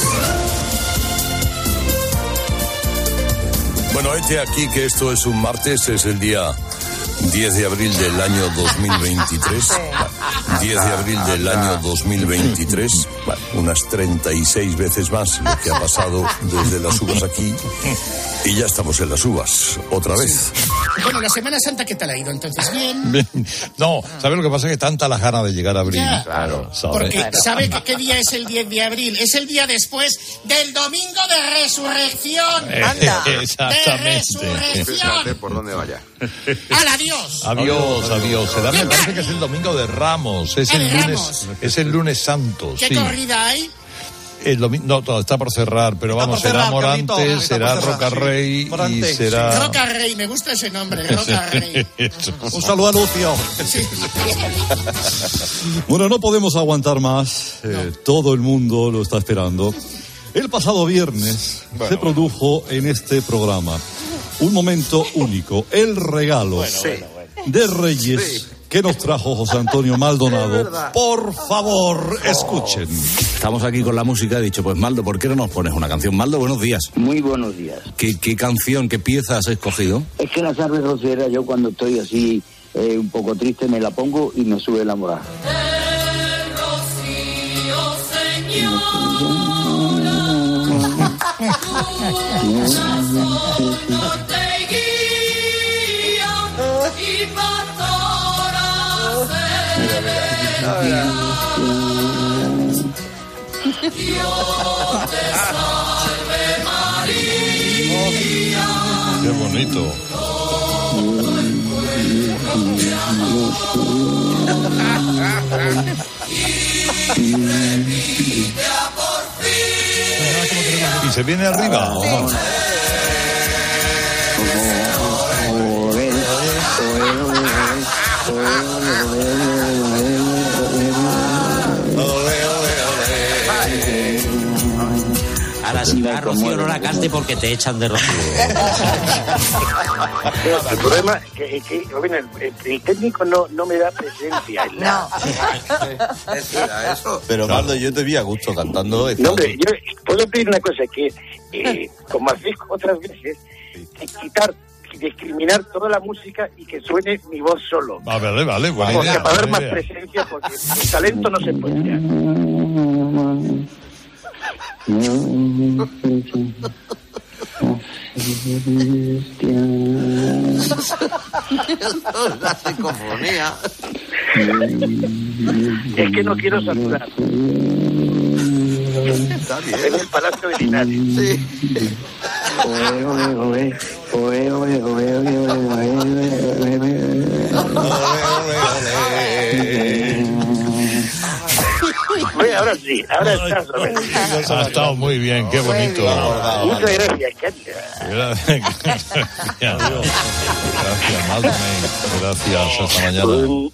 Bueno, este aquí que esto es un martes, es el día diez de abril del año dos mil veintitrés. diez de abril del año dos mil veintitrés. Unas treinta y seis veces más lo que ha pasado desde las uvas aquí. Y ya estamos en las uvas, otra vez. Bueno, la Semana Santa, ¿qué tal ha ido entonces? ¿Bien? No, ¿sabes lo que pasa? Que tanta la gana de llegar a abril. Ya. Claro, ¿sabe? Porque, ¿sabe qué día es el diez de abril? Es el día después del Domingo de Resurrección. ¡Anda! Exactamente. De Resurrección. Fíjate por dónde vaya. ¡Al adiós! Adiós, adiós. Se da, me parece que es el Domingo de Ramos. Es el, el lunes, Ramos. es el lunes santo. ¿Qué sí. corrida hay? El domi- no, todo está por cerrar, pero Está vamos, por será cerrar, Morante, Carlito, será está por cerrar, Rocarrey sí. Morante, y será... Roca Rey, me gusta ese nombre, Roca Rey. Un saludo a Lucio. Sí. Bueno, no podemos aguantar más. Eh, todo el mundo lo está esperando. El pasado viernes Bueno, se produjo en este programa un momento único, el regalo Bueno, bueno, bueno. de Reyes que nos trajo José Antonio Maldonado. Por favor, escuchen. Estamos aquí con la música, he dicho, pues Maldo, ¿por qué no nos pones una canción? Maldo, buenos días. Muy buenos días. ¿Qué, qué canción, qué pieza has escogido? Es que la tarde rociera, yo cuando estoy así eh, un poco triste me la pongo y me sube la moral. Qué bonito. ¿Y se viene arriba o no? Ahora si va Rocío no la cante porque te echan de Rocío. El problema es que, es que bueno, el, el técnico no, no me da presencia. En la... Era eso. Pero Maldo, yo te vi a gusto cantando. No, hombre, yo puedo pedir una cosa, que eh, como hacéis otras veces, que quitar, discriminar toda la música y que suene mi voz solo. Ah, vale, vale, buena Porque idea, para dar buena más idea. presencia, porque el talento no se puede ya. La psicofonía. Es que no quiero saturar. Está bien. En el Palacio de Linares. Sí. Oye, ahora sí, ahora estás. Ha estado muy bien, qué bonito. Muchas gracias, Gracias, gracias, Maldo. Gracias, hasta mañana.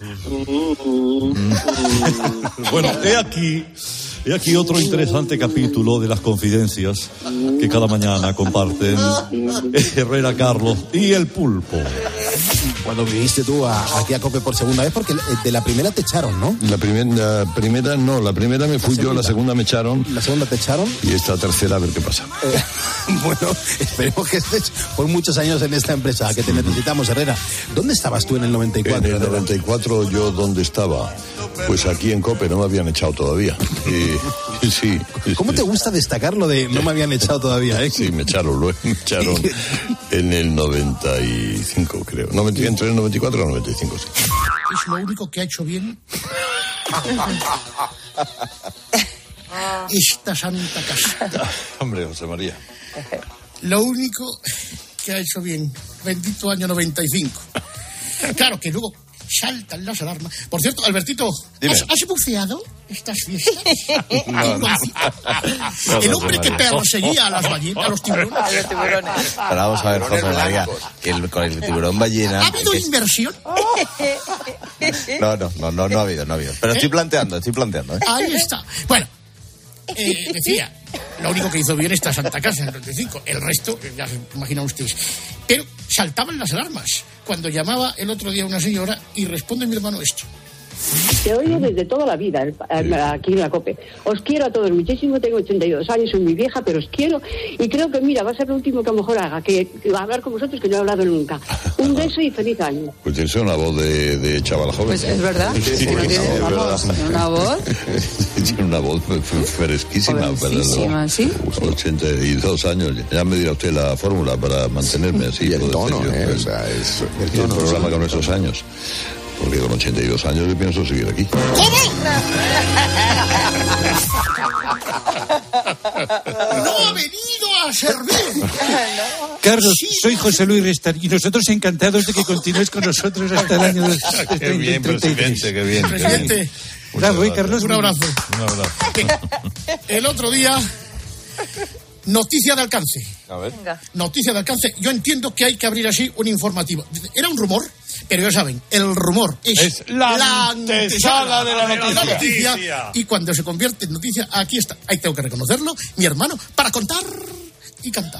Bueno, he aquí, he aquí otro interesante capítulo de las confidencias que cada mañana comparten Herrera Carlos y el Pulpo. Cuando viniste tú a, aquí a COPE por segunda vez, porque de la primera te echaron, ¿no? La primera, la primera no, la primera me fui yo, la segunda me echaron. ¿La segunda te echaron? Y esta tercera a ver qué pasa. Eh, bueno, esperemos que estés por muchos años en esta empresa, que te necesitamos, Herrera. ¿Dónde estabas tú en el noventa y cuatro? En el noventa y cuatro yo, ¿dónde estaba? Pues aquí en COPE no me habían echado todavía. Y, sí. ¿Cómo te gusta destacar lo de no me habían echado todavía, eh? Sí, me echaron, luego me echaron en el noventa y cinco, creo. noventa, entre el noventa y cuatro y el noventa y cinco, sí. Es lo único que ha hecho bien esta santa casa. Hombre, José María. Lo único que ha hecho bien. Bendito año noventa y cinco. Claro que luego saltan las alarmas. Por cierto, Albertito, ¿has, ¿has buceado estas fiestas? No, no. El hombre que perseguía a las ballenas, a los tiburones. A los tiburones. Pero vamos a ver, José María, que el, con el tiburón ballena... ¿Ha habido que- inversión? No, no, no, no, no ha habido, no ha habido. Pero estoy planteando, estoy planteando, ¿eh? Ahí está. Bueno, eh, decía, lo único que hizo bien esta Santa Casa en el noventa y cinco, el resto, ya se imaginan ustedes. Pero saltaban las alarmas cuando llamaba el otro día una señora y responde mi hermano esto. Te oigo desde toda la vida aquí en la COPE. Os quiero a todos muchísimo, tengo ochenta y dos años, soy muy vieja, pero os quiero. Y creo que, mira, va a ser lo último que a lo mejor haga, que va a hablar con vosotros, que no he hablado nunca. Un beso y feliz año. Pues tienes una voz de, de chaval joven. Pues es verdad, Sí, es que no es tiene, vamos, verdad. una voz. Tiene una voz fresquísima. Jovencísima, ¿sí? ochenta y dos años. Ya me dirá usted la fórmula para mantenerme así. Y el tono, ¿eh? O sea, es el, el programa con esos años. Porque con ochenta y dos años yo pienso seguir aquí. No ha venido a servir. Carlos, soy José Luis Restar y nosotros encantados de que continúes con nosotros hasta el año dos mil treinta y tres. Qué bien, presidente, qué bien. Presidente. Bravo, ¿eh, Carlos? Un abrazo. Un abrazo. El otro día, noticia de alcance. A ver. Noticia de alcance. Yo entiendo que hay que abrir así un informativo. Era un rumor, pero ya saben, el rumor es, Es la antesala de la noticia. La noticia. Y cuando se convierte en noticia, aquí está. Ahí tengo que reconocerlo, mi hermano, para contar y cantar.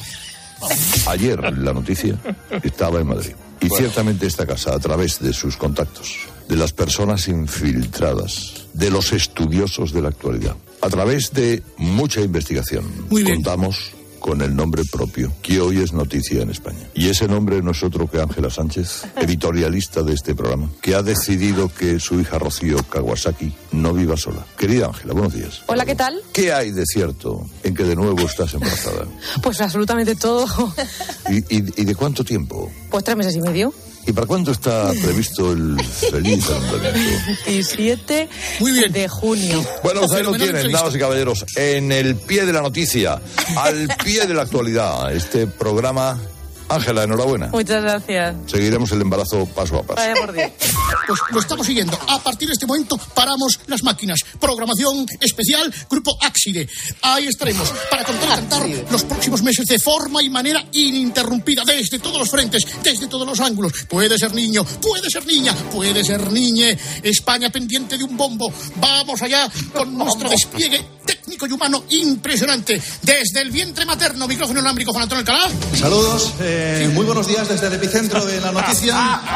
Ayer la noticia estaba en Madrid. Y ciertamente esta casa, a través de sus contactos, de las personas infiltradas, de los estudiosos de la actualidad, a través de mucha investigación, contamos con el nombre propio, que hoy es noticia en España. Y ese nombre no es otro que Ángela Sánchez, editorialista de este programa, que ha decidido que su hija Rocío Kawasaki no viva sola. Querida Ángela, buenos días. Hola, ¿qué tal? ¿Qué hay de cierto en que de nuevo estás embarazada? Pues absolutamente todo. ¿Y, y, y de cuánto tiempo? Pues tres meses y medio. ¿Y para cuándo está previsto el feliz alumbramiento? veintisiete de junio. Bueno, ustedes lo tienen, damas y caballeros, en el pie de la noticia, al pie de la actualidad, este programa. Ángela, enhorabuena. Muchas gracias. Seguiremos el embarazo paso a paso. Vaya por Dios. Pues lo estamos siguiendo. A partir de este momento paramos las máquinas. Programación especial, Grupo Áxide. Ahí estaremos para contar y cantar los próximos meses de forma y manera ininterrumpida, desde todos los frentes, desde todos los ángulos. Puede ser niño, puede ser niña, puede ser niñe. España pendiente de un bombo. Vamos allá con nuestro despliegue técnico y humano impresionante. Desde el vientre materno, micrófono inalámbrico, Juan Antonio Alcalá. Saludos. Eh, muy buenos días desde el epicentro de la noticia.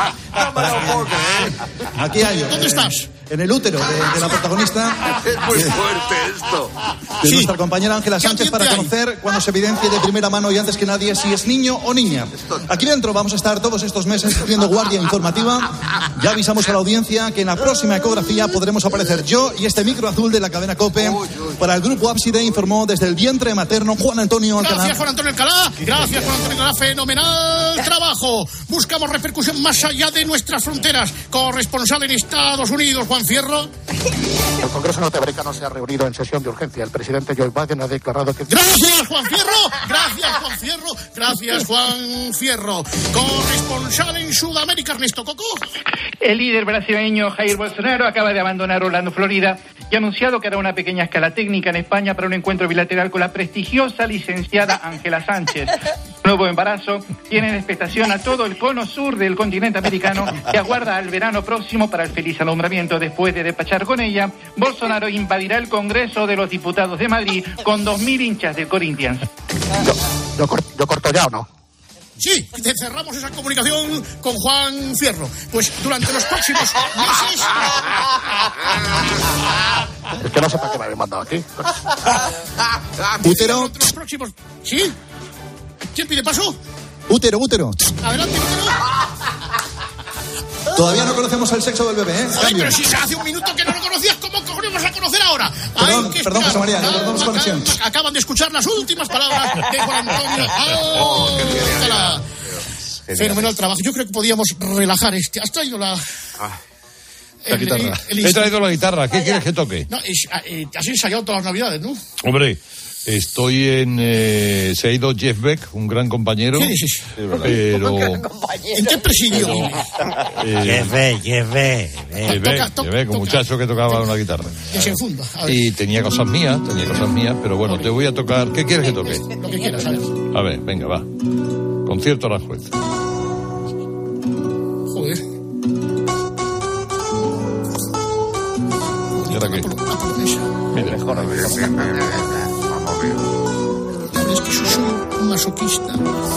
No me lo puedo creer. Aquí hay. ¿Dónde eh, estás? En el útero de, de la protagonista. Es muy fuerte esto. De sí. Nuestra compañera Ángela Sánchez para conocer cuando se evidencie de primera mano y antes que nadie si es niño o niña. Aquí dentro vamos a estar todos estos meses haciendo guardia informativa. Ya avisamos a la audiencia que en la próxima ecografía podremos aparecer yo y este micro azul de la cadena COPE. Para el grupo Ábside informó desde el vientre materno Juan Antonio Alcalá. Gracias, Juan Antonio Alcalá. Gracias, Juan Antonio Alcalá. Fenomenal trabajo. Buscamos repercusión más allá de nuestras fronteras. Corresponsal en Estados Unidos, Juan Fierro. El Congreso norteamericano se ha reunido en sesión de urgencia. El presidente Joe Biden ha declarado que... ¡Gracias, Juan Fierro! ¡Gracias, Juan Fierro! ¡Gracias, Juan Fierro! Corresponsal en Sudamérica, Ernesto Coco. El líder brasileño Jair Bolsonaro acaba de abandonar Orlando, Florida, y ha anunciado que hará una pequeña escala técnica en España para un encuentro bilateral con la prestigiosa licenciada Ángela Sánchez. Nuevo embarazo tiene en expectación a todo el cono sur del continente americano, que aguarda al verano próximo para el feliz alumbramiento. Después de despachar con ella, Bolsonaro invadirá el Congreso de los Diputados de Madrid con dos mil hinchas del Corinthians. Yo, yo, cor- yo corto ya, ¿o no? Sí, cerramos esa comunicación con Juan Fierro. Pues durante los próximos meses... Es que no sé para qué me habéis mandado aquí. Útero. Durante los próximos... ¿Sí? ¿Quién pide paso? Útero, útero. Adelante, útero. Todavía no conocemos el sexo del bebé, ¿eh? Ay, pero si hace un minuto que no lo conocías, ¿cómo cojones vas a conocer ahora? Perdón, Hay que perdón, José María, calma, perdón, conexión. calma. Acaban de escuchar las últimas palabras de Juan Antonio Alcalá. Fenomenal trabajo. Yo creo que podíamos relajar este. ¿Has traído la...? La guitarra. He traído la guitarra. ¿Qué quieres que toque? No, es, eh, has ensayado todas las navidades, ¿no? Hombre, estoy en... Eh, se ha ido Jeff Beck, un gran compañero. ¿Qué dices? Pero... ¿En qué presidio vive? Jeff Beck, Jeff Beck. Jeff Beck, Jeff Beck, un muchacho que tocaba una guitarra. Desenfunda. Y tenía cosas mías, tenía cosas mías, pero bueno, te voy a tocar... ¿Qué quieres que toque? Lo que quieras, a ver. A ver, venga, va. Concierto a la juez. Joder. ¿Y ahora qué? Mira, mejor a ver. Es que yo soy un masoquista.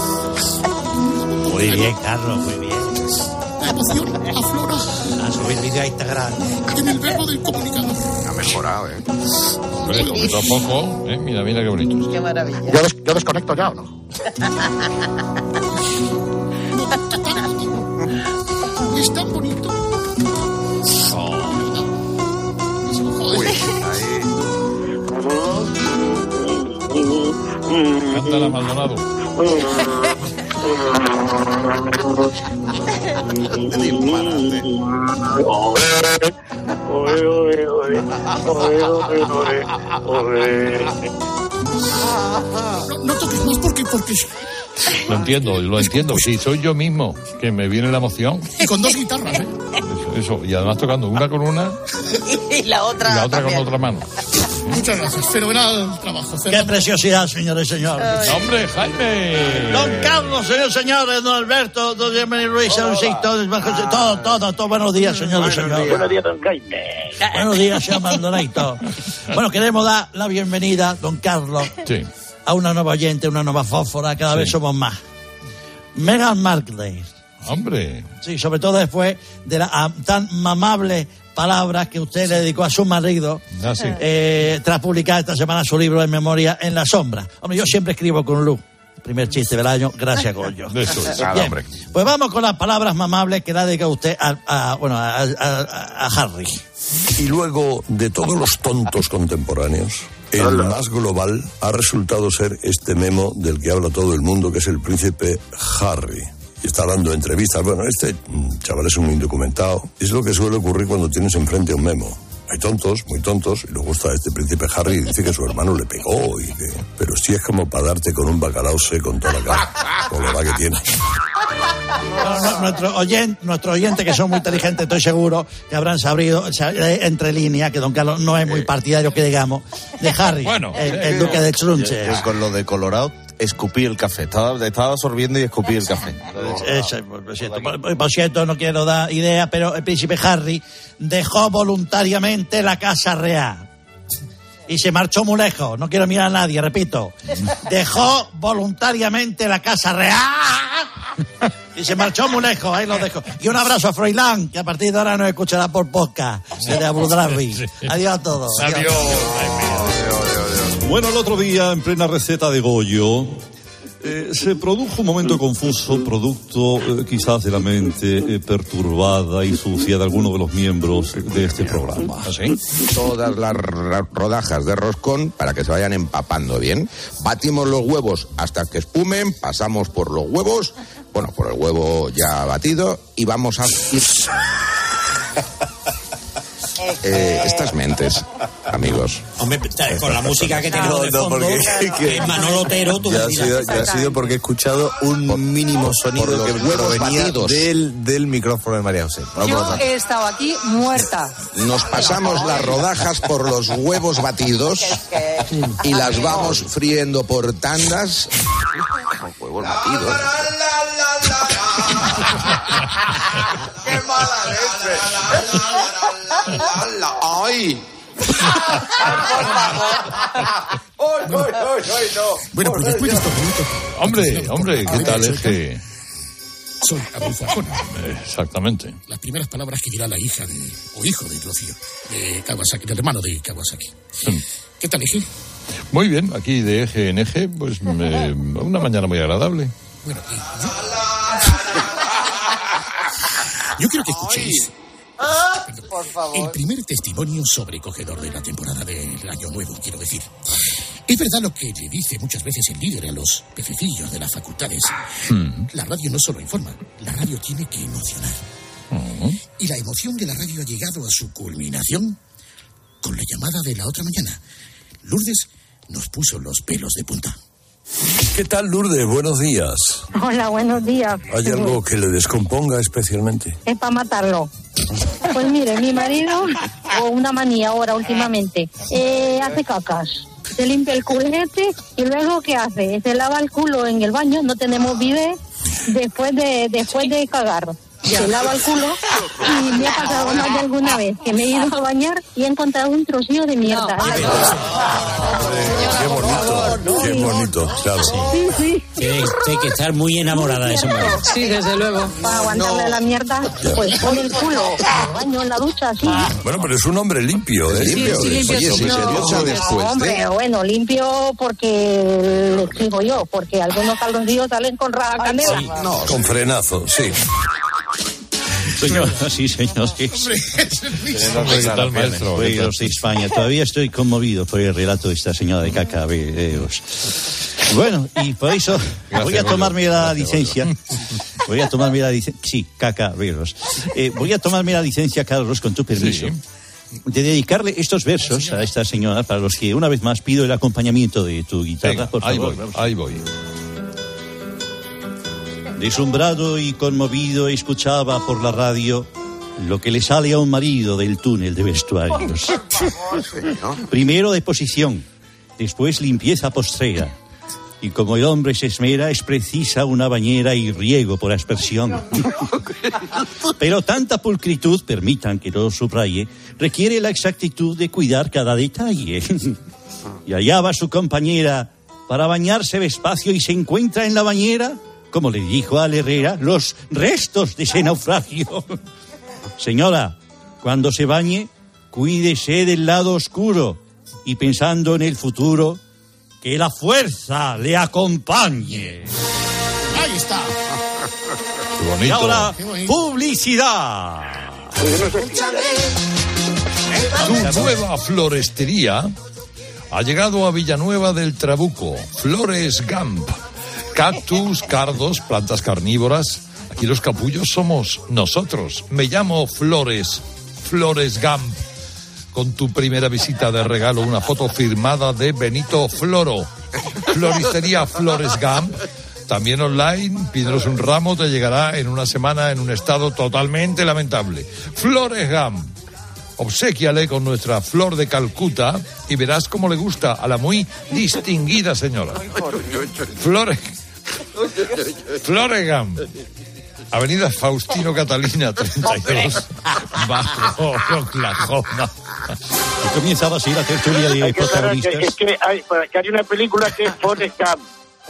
Muy bien, Carlos, muy bien. La emoción aflora. A subir vídeo a Instagram. En el verbo del comunicador. Ha mejorado, ¿eh? Hombre, poquito a poco, ¿eh? Mira, mira qué bonito. Qué maravilla. ¿Yo, des- yo desconecto ya, ¿o no? Es tan bonito. Uy, ahí. Cántala, Maldonado. No, no toques más, por Porque... Lo entiendo, lo entiendo. Sí, soy yo mismo, que me viene la emoción. Y con dos guitarras, ¿eh? Eso, eso. Y además tocando una con una y la otra, y la otra también. con otra mano. Muchas gracias, fenomenal trabajo. Qué preciosidad, señores y señores. ¡Hombre, Jaime! Don Carlos, señores, señores, don Alberto, don Gemini Ruiz, don Sixto, todo, todo, todo, buenos días, señores y señores. Buenos días, don Jaime. Buenos días, señor Maldonado. Bueno, queremos dar la bienvenida, don Carlos, sí. a una nueva oyente, una nueva fósfora, cada sí. vez somos más. Meghan Markle. Hombre. Sí, sobre todo después de las tan mamables palabras que usted le dedicó a su marido ah, sí. eh, tras publicar esta semana su libro de memoria En la sombra. Hombre, yo siempre escribo con luz. Primer chiste del año, gracias, Goyo. Eso es. Bien, hombre. Pues vamos con las palabras mamables que le ha dedicado usted a, a, bueno, a, a, a Harry. Y luego, de todos los tontos contemporáneos, el más global ha resultado ser este memo del que habla todo el mundo, que es el príncipe Harry. Y está dando entrevistas. Bueno, este chaval es un indocumentado. Es lo que suele ocurrir cuando tienes enfrente un memo. Hay tontos, muy tontos, y luego está este príncipe Harry y dice que su hermano le pegó y que... Pero sí es como para darte con un bacalao seco en toda la cara, con la edad que tiene. No, nuestro oyente, nuestro oyente, que son muy inteligentes, estoy seguro que habrán sabido entre líneas que don Carlos no es muy partidario, que digamos, de Harry, bueno, el, el duque de Schlunche. Yo con lo de Colorado escupí el café, estaba, estaba sorbiendo y escupí el café. Eso, por, cierto, por, por cierto, no quiero dar idea, pero el príncipe Harry dejó voluntariamente la Casa Real y se marchó muy lejos. No quiero mirar a nadie, repito. Dejó voluntariamente la Casa Real y se marchó muy lejos. Ahí lo dejo. Y un abrazo a Froilán, que a partir de ahora nos escuchará por podcast desde Abu Dhabi. Adiós a todos. Adiós. Adiós. Bueno, el otro día, en plena receta de Goyo, eh, se produjo un momento confuso, producto eh, quizás de la mente eh, perturbada y sucia de alguno de los miembros de este programa. ¿Sí? Todas las rodajas de roscón para que se vayan empapando bien. Batimos los huevos hasta que espumen, pasamos por los huevos, bueno, por el huevo ya batido y vamos a ir... Eh, estas mentes, amigos. Hombre, con la música que tenemos de fondo, no, no, que Manolo Otero, tú ya, ha sido, ya ha sido porque he escuchado un por, mínimo sonido que provenía del, del micrófono de María José. No, yo he estado aquí muerta. Nos pasamos las rodajas por los huevos batidos y las vamos friendo por tandas. Los huevos batidos. ¡Qué mala leche! ¡Ay! Bueno, pues después de estos minutos... Hombre, hombre, ¿qué tal es que...? Soy Adolfo Arjona. Exactamente. Las primeras palabras que dirá la hija de, o hijo de Rocío, de Kawasaki, del hermano de Kawasaki. Sí. ¿Qué tal, Eje? Muy bien, aquí de eje en eje, pues me, una mañana muy agradable. Bueno, eh, yo... yo quiero que escuchéis... Ah, por favor. El primer testimonio sobrecogedor de la temporada del Año Nuevo, quiero decir. Es verdad lo que le dice muchas veces el líder a los pececillos de las facultades. Mm. La radio no solo informa, la radio tiene que emocionar. Mm. Y la emoción de la radio ha llegado a su culminación con la llamada de la otra mañana. Lourdes nos puso los pelos de punta. ¿Qué tal, Lourdes? Buenos días. Hola, buenos días. ¿Hay algo que le descomponga especialmente? Es para matarlo. Pues mire, mi marido, o una manía ahora últimamente, eh, hace cacas. Se limpia el culete y luego ¿qué hace? Se lava el culo en el baño, no tenemos bidet, después de, después de cagar. Se lava el culo y me ha pasado más de alguna vez que me he ido a bañar y he encontrado un trocillo de mierda. No. Qué bonito, qué bonito, claro. Sí, sí. Tiene que estar muy enamorada de ese hombre. Sí, desde luego. Para aguantarle no. la mierda, pues pone el culo en el baño, en la ducha, así. Bueno, pero es un hombre limpio, ¿eh? Sí, limpio. Sí, limpio. Oye, si no, se ducha no, después. Hombre, ¿eh? bueno, limpio porque le escribo yo, porque algunos calzoncillos salen con raja canela. Sí, no, con frenazo, sí. Señor, sí, señor. Sí. ¿Qué tal, maestro? Soy de España. Todavía estoy conmovido por el relato de esta señora de Cacaberos. Bueno, y por eso gracias, voy a tomarme la gracias, licencia. Voy a tomarme la licencia. Sí, Cacaberos. Eh, voy a tomarme la licencia, Carlos, con tu permiso. Sí. De dedicarle estos versos a esta señora, para los que una vez más pido el acompañamiento de tu guitarra, Venga, por ahí favor. Voy, ahí voy. Deslumbrado y conmovido escuchaba por la radio lo que le sale a un marido del túnel de vestuarios. Primero deposición, después limpieza postrera. Y como el hombre se esmera, es precisa una bañera y riego por aspersión. Pero tanta pulcritud, permitan que lo subraye, requiere la exactitud de cuidar cada detalle. Y allá va su compañera para bañarse despacio y se encuentra en la bañera, como le dijo al Herrera, los restos de ese naufragio. Señora, cuando se bañe, cuídese del lado oscuro y pensando en el futuro, que la fuerza le acompañe. Ahí está. Qué bonito. Y ahora, publicidad. Tu nueva florestería ha llegado a Villanueva del Trabuco. Flores Gamp. Cactus, cardos, plantas carnívoras. Aquí los capullos somos nosotros. Me llamo Flores. Flores Gamp. Con tu primera visita de regalo una foto firmada de Benito Floro. Floristería Flores Gamp. También online, pídenos un ramo, te llegará en una semana en un estado totalmente lamentable. Flores Gamp. Obséquiale con nuestra flor de Calcuta y verás cómo le gusta a la muy distinguida señora. Flores. Flores Gamp. Avenida Faustino Catalina, treinta y dos, bajo Oklahoma. Y comienza así la tertulia de hay que protagonistas. Que, es que hay, que hay una película que es Forrest Gump.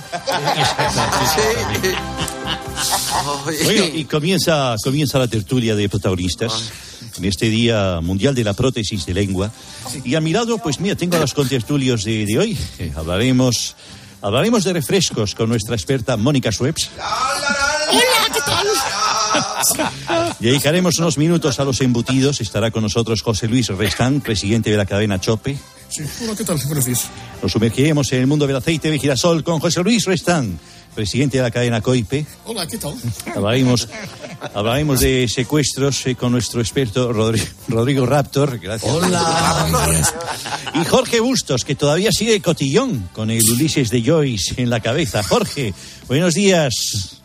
Bueno, y comienza, comienza la tertulia de protagonistas en este Día Mundial de la Prótesis de Lengua. Y a mi lado, pues mira, tengo a los contertulios de, de hoy. Eh, hablaremos, hablaremos de refrescos con nuestra experta Mónica Schweppes. Hola, ¿qué tal? Dedicaremos unos minutos a los embutidos. Estará con nosotros José Luis Restán, presidente de la cadena Chope. Sí, hola, ¿qué tal, Francis? Nos sumergiremos en el mundo del aceite de girasol con José Luis Restán, presidente de la cadena Coipe. Hola, ¿qué tal? Hablaremos, hablaremos de secuestros eh, con nuestro experto Rodrigo, Rodrigo Raptor. Gracias. Hola. Y Jorge Bustos, que todavía sigue cotillón con el Ulises de Joyce en la cabeza. Jorge, buenos días.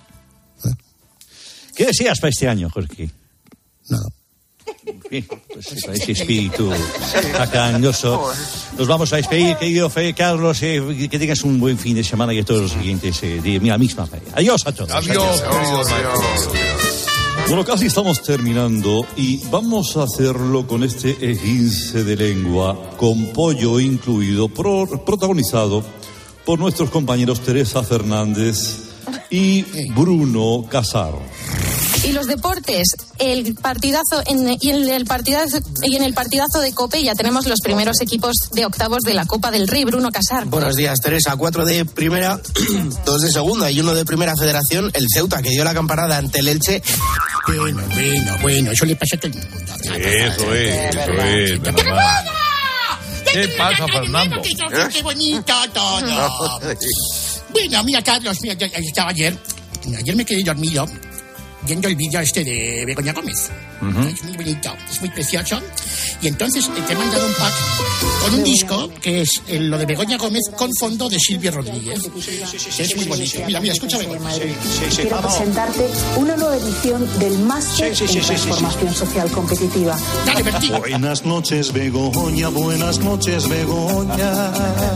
¿Qué deseas para este año, Jorge? Nada. Bien, pues para ese espíritu tacañoso. Nos vamos a despedir, querido Fede Carlos. Eh, que tengas un buen fin de semana y a todos los siguientes eh, de la misma feria. Adiós a todos. Adiós, querido Mario. Bueno, casi estamos terminando y vamos a hacerlo con este esguince de lengua, con pollo incluido, pro, protagonizado por nuestros compañeros Teresa Fernández y Bruno Casar. Y los deportes, el partidazo en, y en el partidazo y en el partidazo de COPE ya tenemos los primeros equipos de octavos de la Copa del Rey. Bruno Casar. Buenos días, Teresa. Cuatro de primera, dos de segunda y uno de primera federación. El Ceuta, que dio la campanada ante el Elche. Bueno, bueno, bueno, eso le pasa a todo el mundo. Eso es, eso es, menos mal. ¿Qué pasa, Fernando? ¡Qué bonito todo! Bueno, mira, Carlos, mira, yo, yo estaba ayer, ayer me quedé dormido viendo el vídeo este de Begoña Gómez. Uh-huh. Es muy bonito, es muy precioso. Y entonces te he mandado un pack con un disco que es el, lo de Begoña Gómez con fondo de Silvio Rodríguez. Es muy bonito. Mira, mira, escúchame. Quiero presentarte una nueva edición del Máster en Transformación Social Competitiva. Dale, Bertín. Buenas noches, Begoña, buenas noches, Begoña.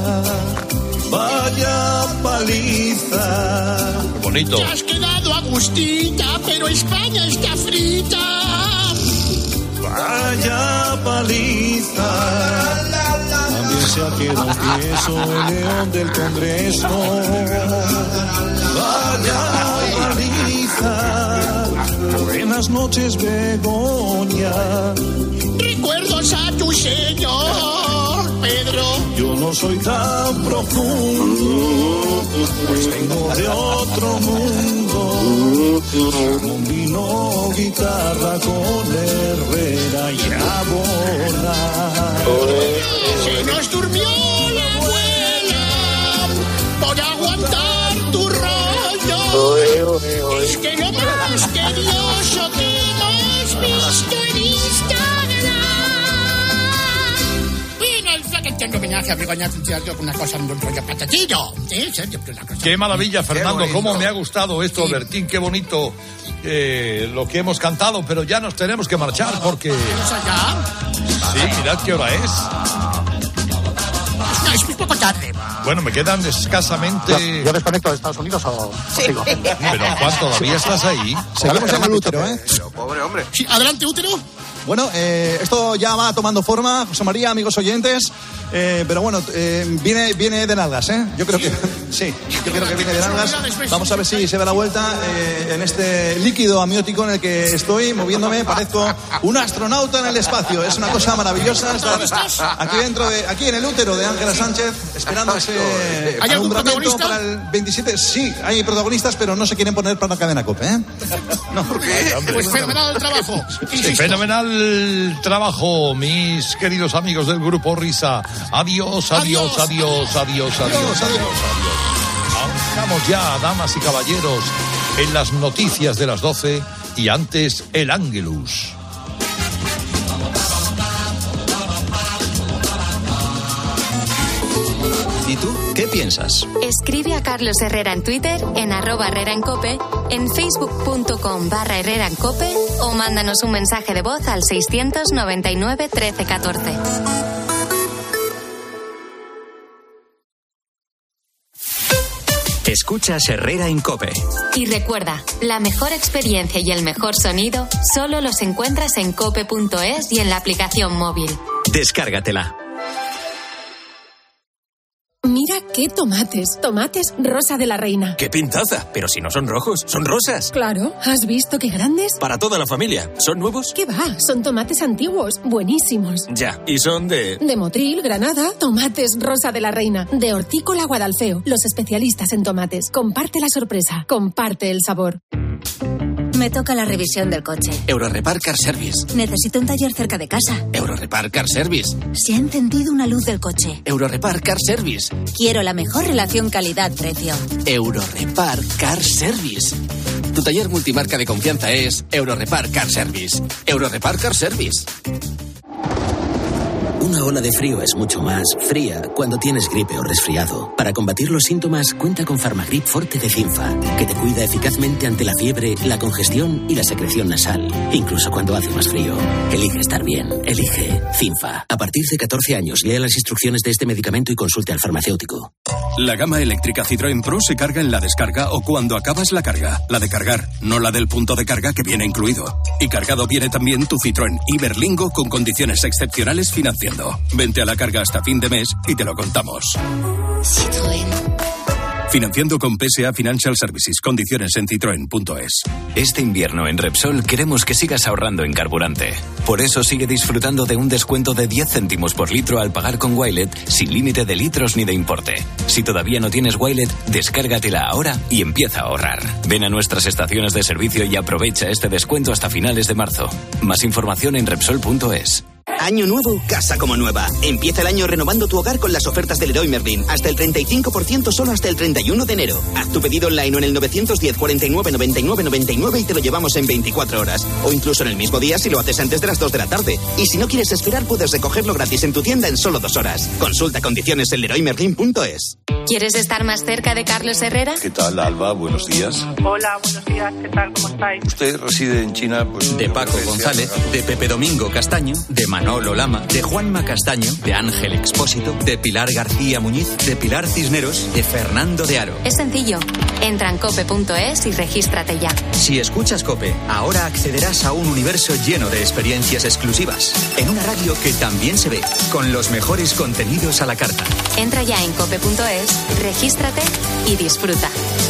Vaya paliza. Bonito. Te has quedado agustita, pero España está frita. Vaya paliza. También se ha quedado tieso el león del Congreso. Vaya paliza. Buenas noches, Begoña. Recuerdos a tu señor, Pedro. Yo no soy tan profundo, pues vengo de otro mundo. Con vino, guitarra, con Herrera y Abona. Se nos durmió la abuela por aguantar tu rollo. Es que lo más tedioso que hemos visto en Instagram. en homenaje a Begoña con una cosa, un rollo patatillo. ¿Eh? Qué maravilla, Fernando, Qué cómo me ha gustado esto, sí. Bertín, qué bonito eh, lo que hemos cantado, pero ya nos tenemos que marchar porque... ¿Eso ya? Sí, mirad qué hora es. No, es muy poco tarde. Bueno, me quedan escasamente... ¿Ya, ya desconecto de Estados Unidos o sí. sigo? Pero Juan, ¿todavía estás ahí? Seguimos en el útero, ¿eh? Pero, pobre hombre. Sí, adelante, útero. Bueno, eh, esto ya va tomando forma, José María, amigos oyentes, eh, pero bueno, eh, viene, viene de nalgas, ¿eh? Yo creo que sí, yo creo que viene de nalgas. Vamos a ver si se da la vuelta eh, en este líquido amniótico en el que estoy moviéndome. Parezco un astronauta en el espacio. Es una cosa maravillosa estar aquí dentro de, aquí en el útero de Ángela Sánchez, esperando ese ¿Hay algún protagonista? Para el veintisiete. Sí, hay protagonistas, pero no se quieren poner para la cadena COPE, ¿eh? No, ¿por qué? Pues fenomenal el trabajo. Sí, fenomenal el trabajo, mis queridos amigos del grupo Risa. Adiós, adiós, adiós, adiós, adiós, adiós, adiós, adiós. Vamos ya, damas y caballeros, en las noticias de las doce y antes el Ángelus. ¿Y tú qué piensas? Escribe a Carlos Herrera en Twitter, en arroba Herrera en Cope, en facebook.com barra Herrera en Cope o mándanos un mensaje de voz al seiscientos noventa y nueve trece catorce. Escuchas Herrera en Cope. Y recuerda, la mejor experiencia y el mejor sonido solo los encuentras en cope punto es y en la aplicación móvil. Descárgatela. Mira qué tomates, tomates Rosa de la Reina. ¡Qué pintaza! Pero si no son rojos, son rosas. Claro, ¿has visto qué grandes? Para toda la familia. ¿Son nuevos? ¿Qué va? Son tomates antiguos, buenísimos. Ya, y son de... De Motril, Granada, tomates Rosa de la Reina. De Hortícola Guadalfeo, los especialistas en tomates. Comparte la sorpresa, comparte el sabor. Me toca la revisión del coche. Eurorepar Car Service. Necesito un taller cerca de casa. Eurorepar Car Service. Se ha encendido una luz del coche. Eurorepar Car Service. Quiero la mejor relación calidad-precio. Eurorepar Car Service. Tu taller multimarca de confianza es Eurorepar Car Service. Eurorepar Car Service. Una ola de frío es mucho más fría cuando tienes gripe o resfriado. Para combatir los síntomas, cuenta con Farmagrip Forte de Cinfa, que te cuida eficazmente ante la fiebre, la congestión y la secreción nasal, incluso cuando hace más frío. Elige estar bien. Elige Cinfa. A partir de catorce años, lea las instrucciones de este medicamento y consulte al farmacéutico. La gama eléctrica Citroën Pro se carga en la descarga o cuando acabas la carga. La de cargar, no la del punto de carga que viene incluido. Y cargado viene también tu Citroën Iberlingo con condiciones excepcionales financiando. Vente a la carga hasta fin de mes y te lo contamos. Citroën. Financiando con P S A Financial Services. Condiciones en citroen punto es. Este invierno en Repsol queremos que sigas ahorrando en carburante. Por eso sigue disfrutando de un descuento de diez céntimos por litro al pagar con Wilet sin límite de litros ni de importe. Si todavía no tienes Wilet, descárgatela ahora y empieza a ahorrar. Ven a nuestras estaciones de servicio y aprovecha este descuento hasta finales de marzo. Más información en Repsol punto es. Año nuevo, casa como nueva. Empieza el año renovando tu hogar con las ofertas del Leroy Merlin. Hasta el treinta y cinco por ciento solo hasta el treinta y uno de enero. Haz tu pedido online o en el nueve diez, cuarenta y nueve, noventa y nueve, noventa y nueve y te lo llevamos en veinticuatro horas. O incluso en el mismo día si lo haces antes de las dos de la tarde. Y si no quieres esperar, puedes recogerlo gratis en tu tienda en solo dos horas. Consulta condiciones en leroy merlin punto es. ¿Quieres estar más cerca de Carlos Herrera? ¿Qué tal, Alba? Buenos días. Hola, buenos días. ¿Qué tal? ¿Cómo estáis? Usted reside en China, pues... De Paco González, de Pepe Domingo Castaño, de Manolo Lama, de Juanma Castaño, de Ángel Expósito, de Pilar García Muñiz, de Pilar Cisneros, de Fernando de Aro. Es sencillo. Entra en cope punto es y regístrate ya. Si escuchas Cope, ahora accederás a un universo lleno de experiencias exclusivas. En una radio que también se ve, con los mejores contenidos a la carta. Entra ya en cope punto es, regístrate y disfruta.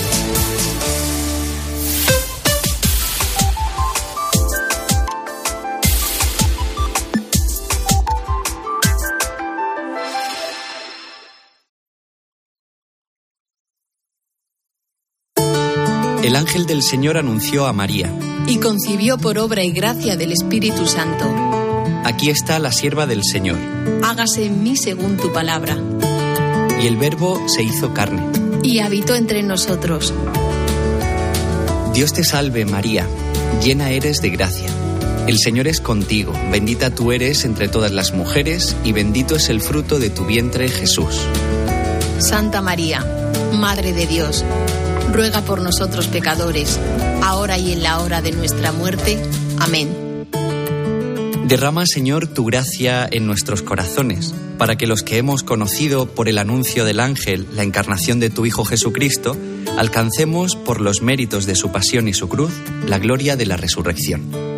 El ángel del Señor anunció a María. Y concibió por obra y gracia del Espíritu Santo. Aquí está la sierva del Señor. Hágase en mí según tu palabra. Y el Verbo se hizo carne. Y habitó entre nosotros. Dios te salve, María, llena eres de gracia. El Señor es contigo, bendita tú eres entre todas las mujeres y bendito es el fruto de tu vientre, Jesús. Santa María, Madre de Dios, ruega por nosotros pecadores, ahora y en la hora de nuestra muerte. Amén. Derrama, Señor, tu gracia en nuestros corazones, para que los que hemos conocido por el anuncio del ángel la encarnación de tu Hijo Jesucristo, alcancemos, por los méritos de su pasión y su cruz, la gloria de la resurrección.